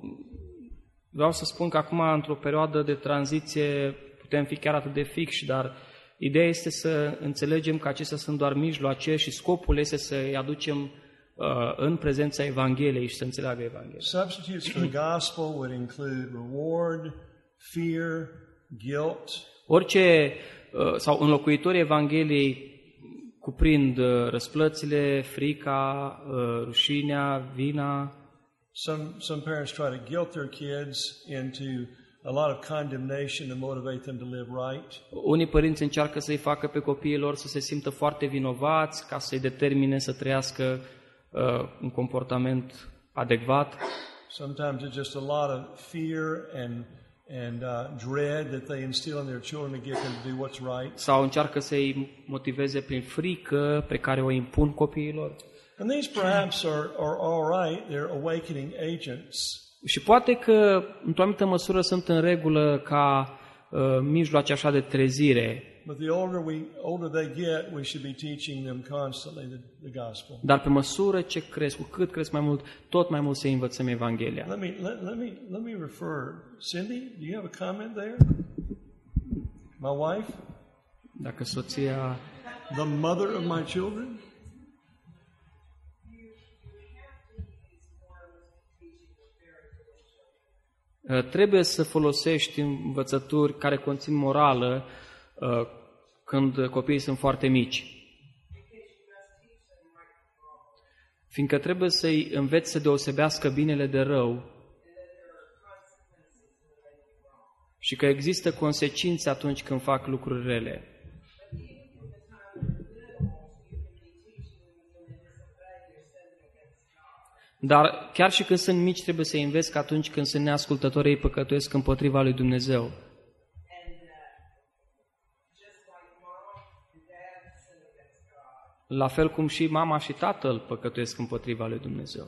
vreau să spun că acum, într-o perioadă de tranziție, putem fi chiar atât de fixi, dar ideea este să înțelegem că acestea sunt doar mijloace și scopul este să-i aducem în prezența Evangheliei și să înțeleagă Evanghelia. Substitutes for the gospel would include reward, fear, guilt. Orice sau înlocuitorii Evangheliei cuprind răsplățile, frica, rușinea, vina. Some some parents try to guilt their kids into a lot of condemnation to motivate them to live right. Unii părinți încearcă să-i facă pe copiii lor să se simtă foarte vinovați ca să-i determine să trăiască Uh, un comportament adecvat. Sometimes it's just a lot of fear and and uh, dread that they instill in their children to get them to do what's right. Sau încearcă să-i motiveze prin frică pe care o impun copiilor. And these perhaps are are all right. They're awakening agents. Și poate că într-o anumită măsură sunt în regulă ca uh, mijloace așa de trezire. But the older we older they get, we should be teaching them constantly the, the gospel. Dar pe măsură ce cresc, cu cât cresc mai mult, tot mai mult să învățăm Evanghelia. Let me let, let me let me refer. Cindy, do you have a comment there? My wife, Dacă soția, the mother of my children. trebuie să folosești învățături care conțin morală uh, când copiii sunt foarte mici. Fiindcă trebuie să-i înveți să deosebească binele de rău și că există consecințe atunci când fac lucruri rele. Dar chiar și când sunt mici, trebuie să-i înveți că atunci când sunt neascultători, ei păcătuiesc împotriva lui Dumnezeu. La fel cum și mama și tatăl păcătuiesc împotriva lui Dumnezeu.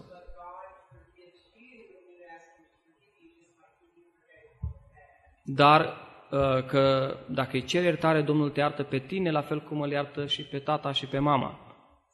Dar că dacă îi ceri iertare, Domnul te iartă pe tine, la fel cum îl iartă și pe tata și pe mama.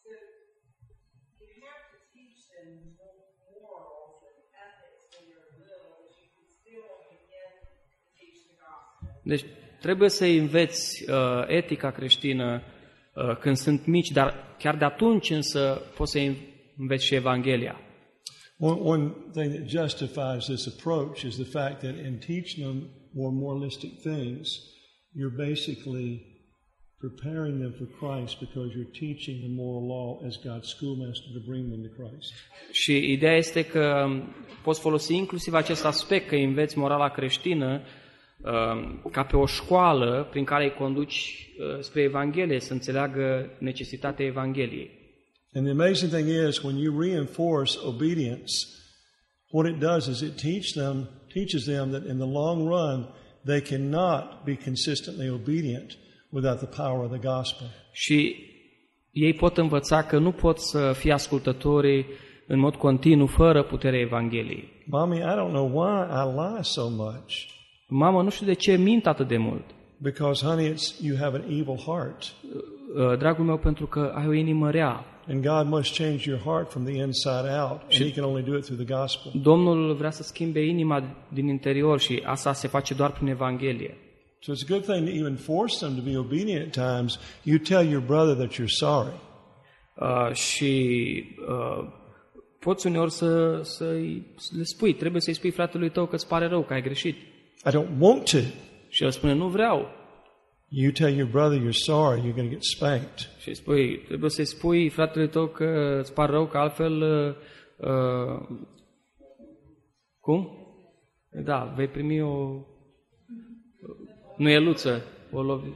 Deci trebuie să-i înveți uh, etica creștină uh, când sunt mici, dar chiar de atunci însă poți să-i înveți și Evanghelia. One, one thing that justifies this approach is the fact that in teaching them more moralistic things, you're basically preparing them for Christ because you're teaching the moral law as God's schoolmaster to bring them to Christ. Și ideea este că poți folosi inclusiv acest aspect, că îi înveți morala creștină ca pe o școală prin care îi conduci spre Evanghelie, să înțeleagă necesitatea Evangheliei. And the amazing thing is, when you reinforce obedience, what it does is it teach them, teaches them that in the long run they cannot be consistently obedient without the power of the gospel. Și ei pot învăța că nu pot să fie ascultători în mod continuu fără puterea Evangheliei. Mommy, I don't know why I lie so much. Mamă, nu știu de ce mint atât de mult. Because, honey, it's, you have an evil heart. Dragul meu, pentru că ai o inimă rea. And God must change your heart from the inside out, and He can only do it through the gospel. Domnul vrea să schimbe inima din interior și asta se face doar prin Evanghelie. So it's a good thing to even force them to be obedient at times. You tell your brother that you're sorry. Uh, și uh, poți uneori să, să le spui, trebuie să-i spui fratelui tău că îți pare rău, că ai greșit. I don't want to. Și el spune, nu vreau. You tell your brother you're sorry, you're going to get spanked. Și spui, trebuie să-i spui fratelui tău că îți pare rău, că altfel uh, cum? Da, vei primi o nuieluță, o lovi.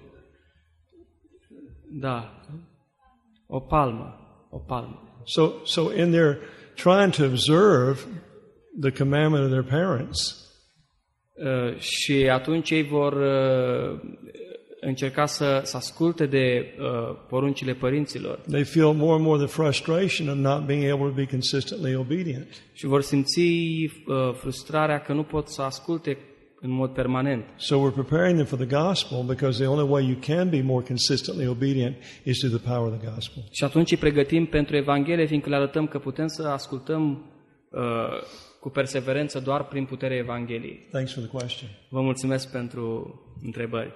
Da. O palmă, o palmă. So so in their trying to observe the commandment of their parents, Uh, și atunci ei vor uh, încerca să, să asculte de uh, poruncile părinților. They feel more and more the frustration of not being able to be consistently obedient. Și vor simți uh, frustrarea că nu pot să asculte în mod permanent. So we're preparing them for the gospel because the only way you can be more consistently obedient is through the power of the gospel. Și atunci îi pregătim pentru Evanghelie, fiindcă le arătăm că putem să ascultăm uh, cu perseverență doar prin puterea Evangheliei. Thanks for the question. Vă mulțumesc pentru întrebări.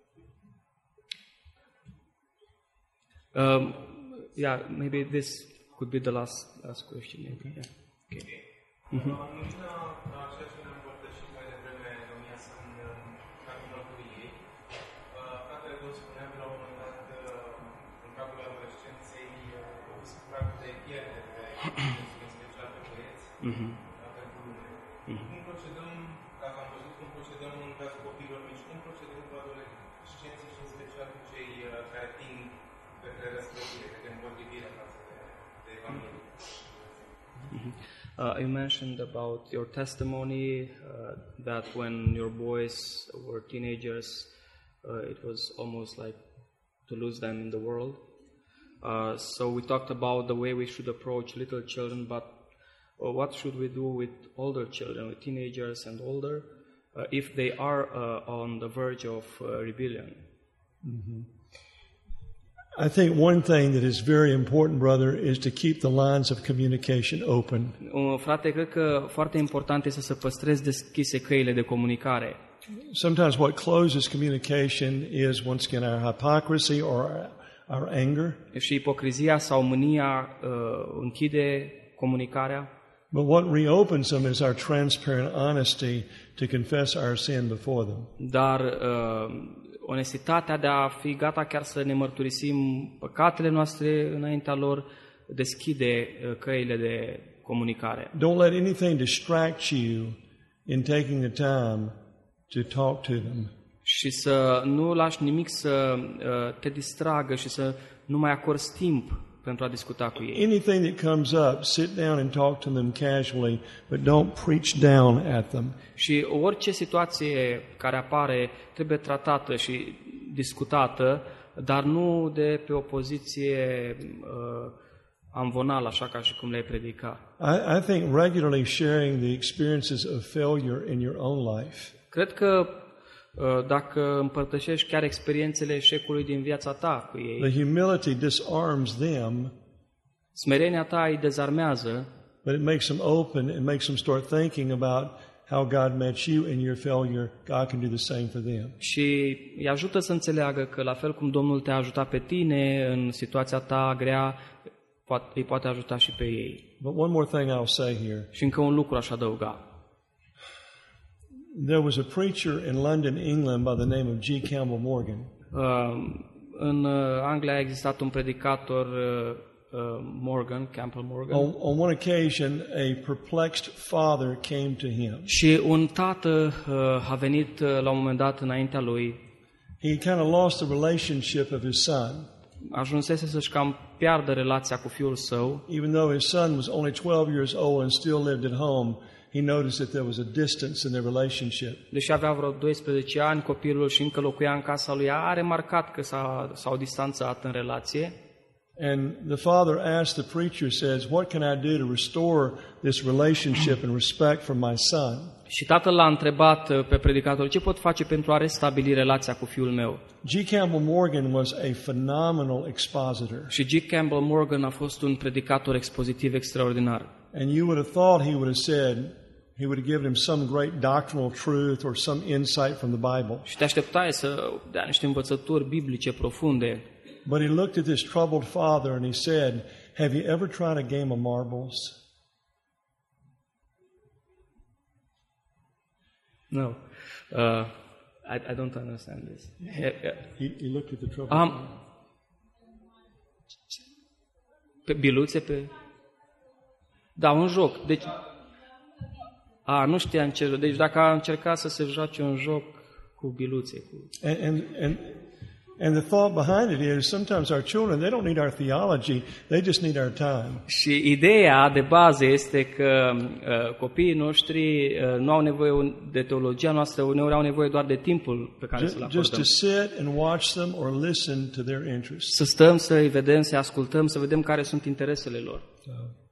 Um, yeah, maybe this could be the last last question. Maybe. Yeah. Okay. Mm-hmm. Mm-hmm. Cum procedăm, dacă am văzut cum procedăm în cazul copiilor mici, cum procedăm cu adolescenții și în special cu cei care ating către răsplătire, către împotrivire față de, de Evanghelie? Uh, you mentioned about your testimony uh, that when your boys were teenagers, uh, it was almost like to lose them in the world. Uh, so we talked about the way we should approach little children, but uh, what should we do with older children, with teenagers and older, uh, if they are uh, on the verge of uh, rebellion? I think one thing that is very important, brother, is to keep the lines of communication open. Uh, Frate, cred că foarte important este să păstrezi deschise căile de comunicare. Sometimes what closes communication is, once again, our hypocrisy or our, our anger. Și ipocrizia sau mânia uh, închide comunicarea. But what reopens them is our transparent honesty to confess our sin before them. Dar uh, onestitatea de a fi gata chiar să ne mărturisim păcatele noastre înaintea lor deschide uh, căile de comunicare. Don't let anything distract you in taking the time to talk to them. Și să nu lași nimic să uh, te distragă și să nu mai acorzi timp pentru a discuta cu ei. Anything that comes up, sit down and talk to them casually, but don't preach down at them. Și orice situație care apare trebuie tratată și discutată, dar nu de pe o poziție uh, amvonală, așa ca și cum le-ai predica. I, I think regularly sharing the experiences of failure in your own life Cred că uh, dacă împărtășești chiar experiențele eșecului din viața ta cu ei, the humility disarms them, smerenia ta îi dezarmează, but it makes them open and makes them start thinking about how God met you in your failure. God can do the same for them. și îi ajută să înțeleagă că la fel cum Domnul te-a ajutat pe tine în situația ta grea, poate, îi poate ajuta și pe ei. But one more thing I'll say here. Și încă un lucru aș adăuga. There was a preacher in London, England, by the name of G. Campbell Morgan. Uh, în uh, Anglia a existat un predicator, uh, uh, Morgan, Campbell Morgan, On, on one occasion, a perplexed father came to him. și un tată uh, a venit uh, la un moment dat înaintea lui, He kind of lost the relationship of his son, ajunsese să-și cam piardă relația cu fiul său, even though his son was only twelve years old and still lived at home. He noticed that there was a distance in their relationship. deși avea vreo doisprezece ani, copilul și încă locuia în casa lui, a remarcat că s-a, s-au distanțat în relație. And the father asked the preacher, says, "What can I do to restore this relationship and respect for my son?" Și tatăl l-a întrebat uh, pe predicator, ce pot face pentru a restabili relația cu fiul meu? G. Campbell Morgan was a phenomenal expositor. Și G. Campbell Morgan a fost un predicator expozitiv extraordinar. And you would have thought he would have said, he would have given him some great doctrinal truth or some insight from the Bible. Și te așteptai să dea niște învățături biblice profunde. But he looked at this troubled father and he said, "Have you ever tried a game of marbles?" No. Uh, I, I don't understand this. Yeah, yeah. He, he looked at the troubled Am father. pe biluțe pe Da, un joc. Deci A, nu știam ce. Deci dacă a încercat să se joace un joc cu biluțe, cu And, and, and, and the thought behind it is sometimes our children, they don't need our theology, they just need our time. Și ideea de bază este că uh, copiii noștri uh, nu au nevoie de teologia noastră, uneori au nevoie doar de timpul pe care să-l Just, just to acordăm. sit and watch them or listen to their interests. Să stăm, să-i vedem, să-i ascultăm, să vedem care sunt interesele lor. So,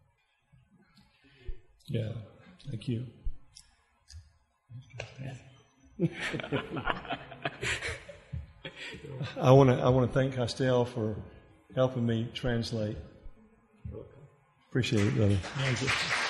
yeah, thank you. I want to I want to thank Costel for helping me translate. Appreciate it, brother. Thank you.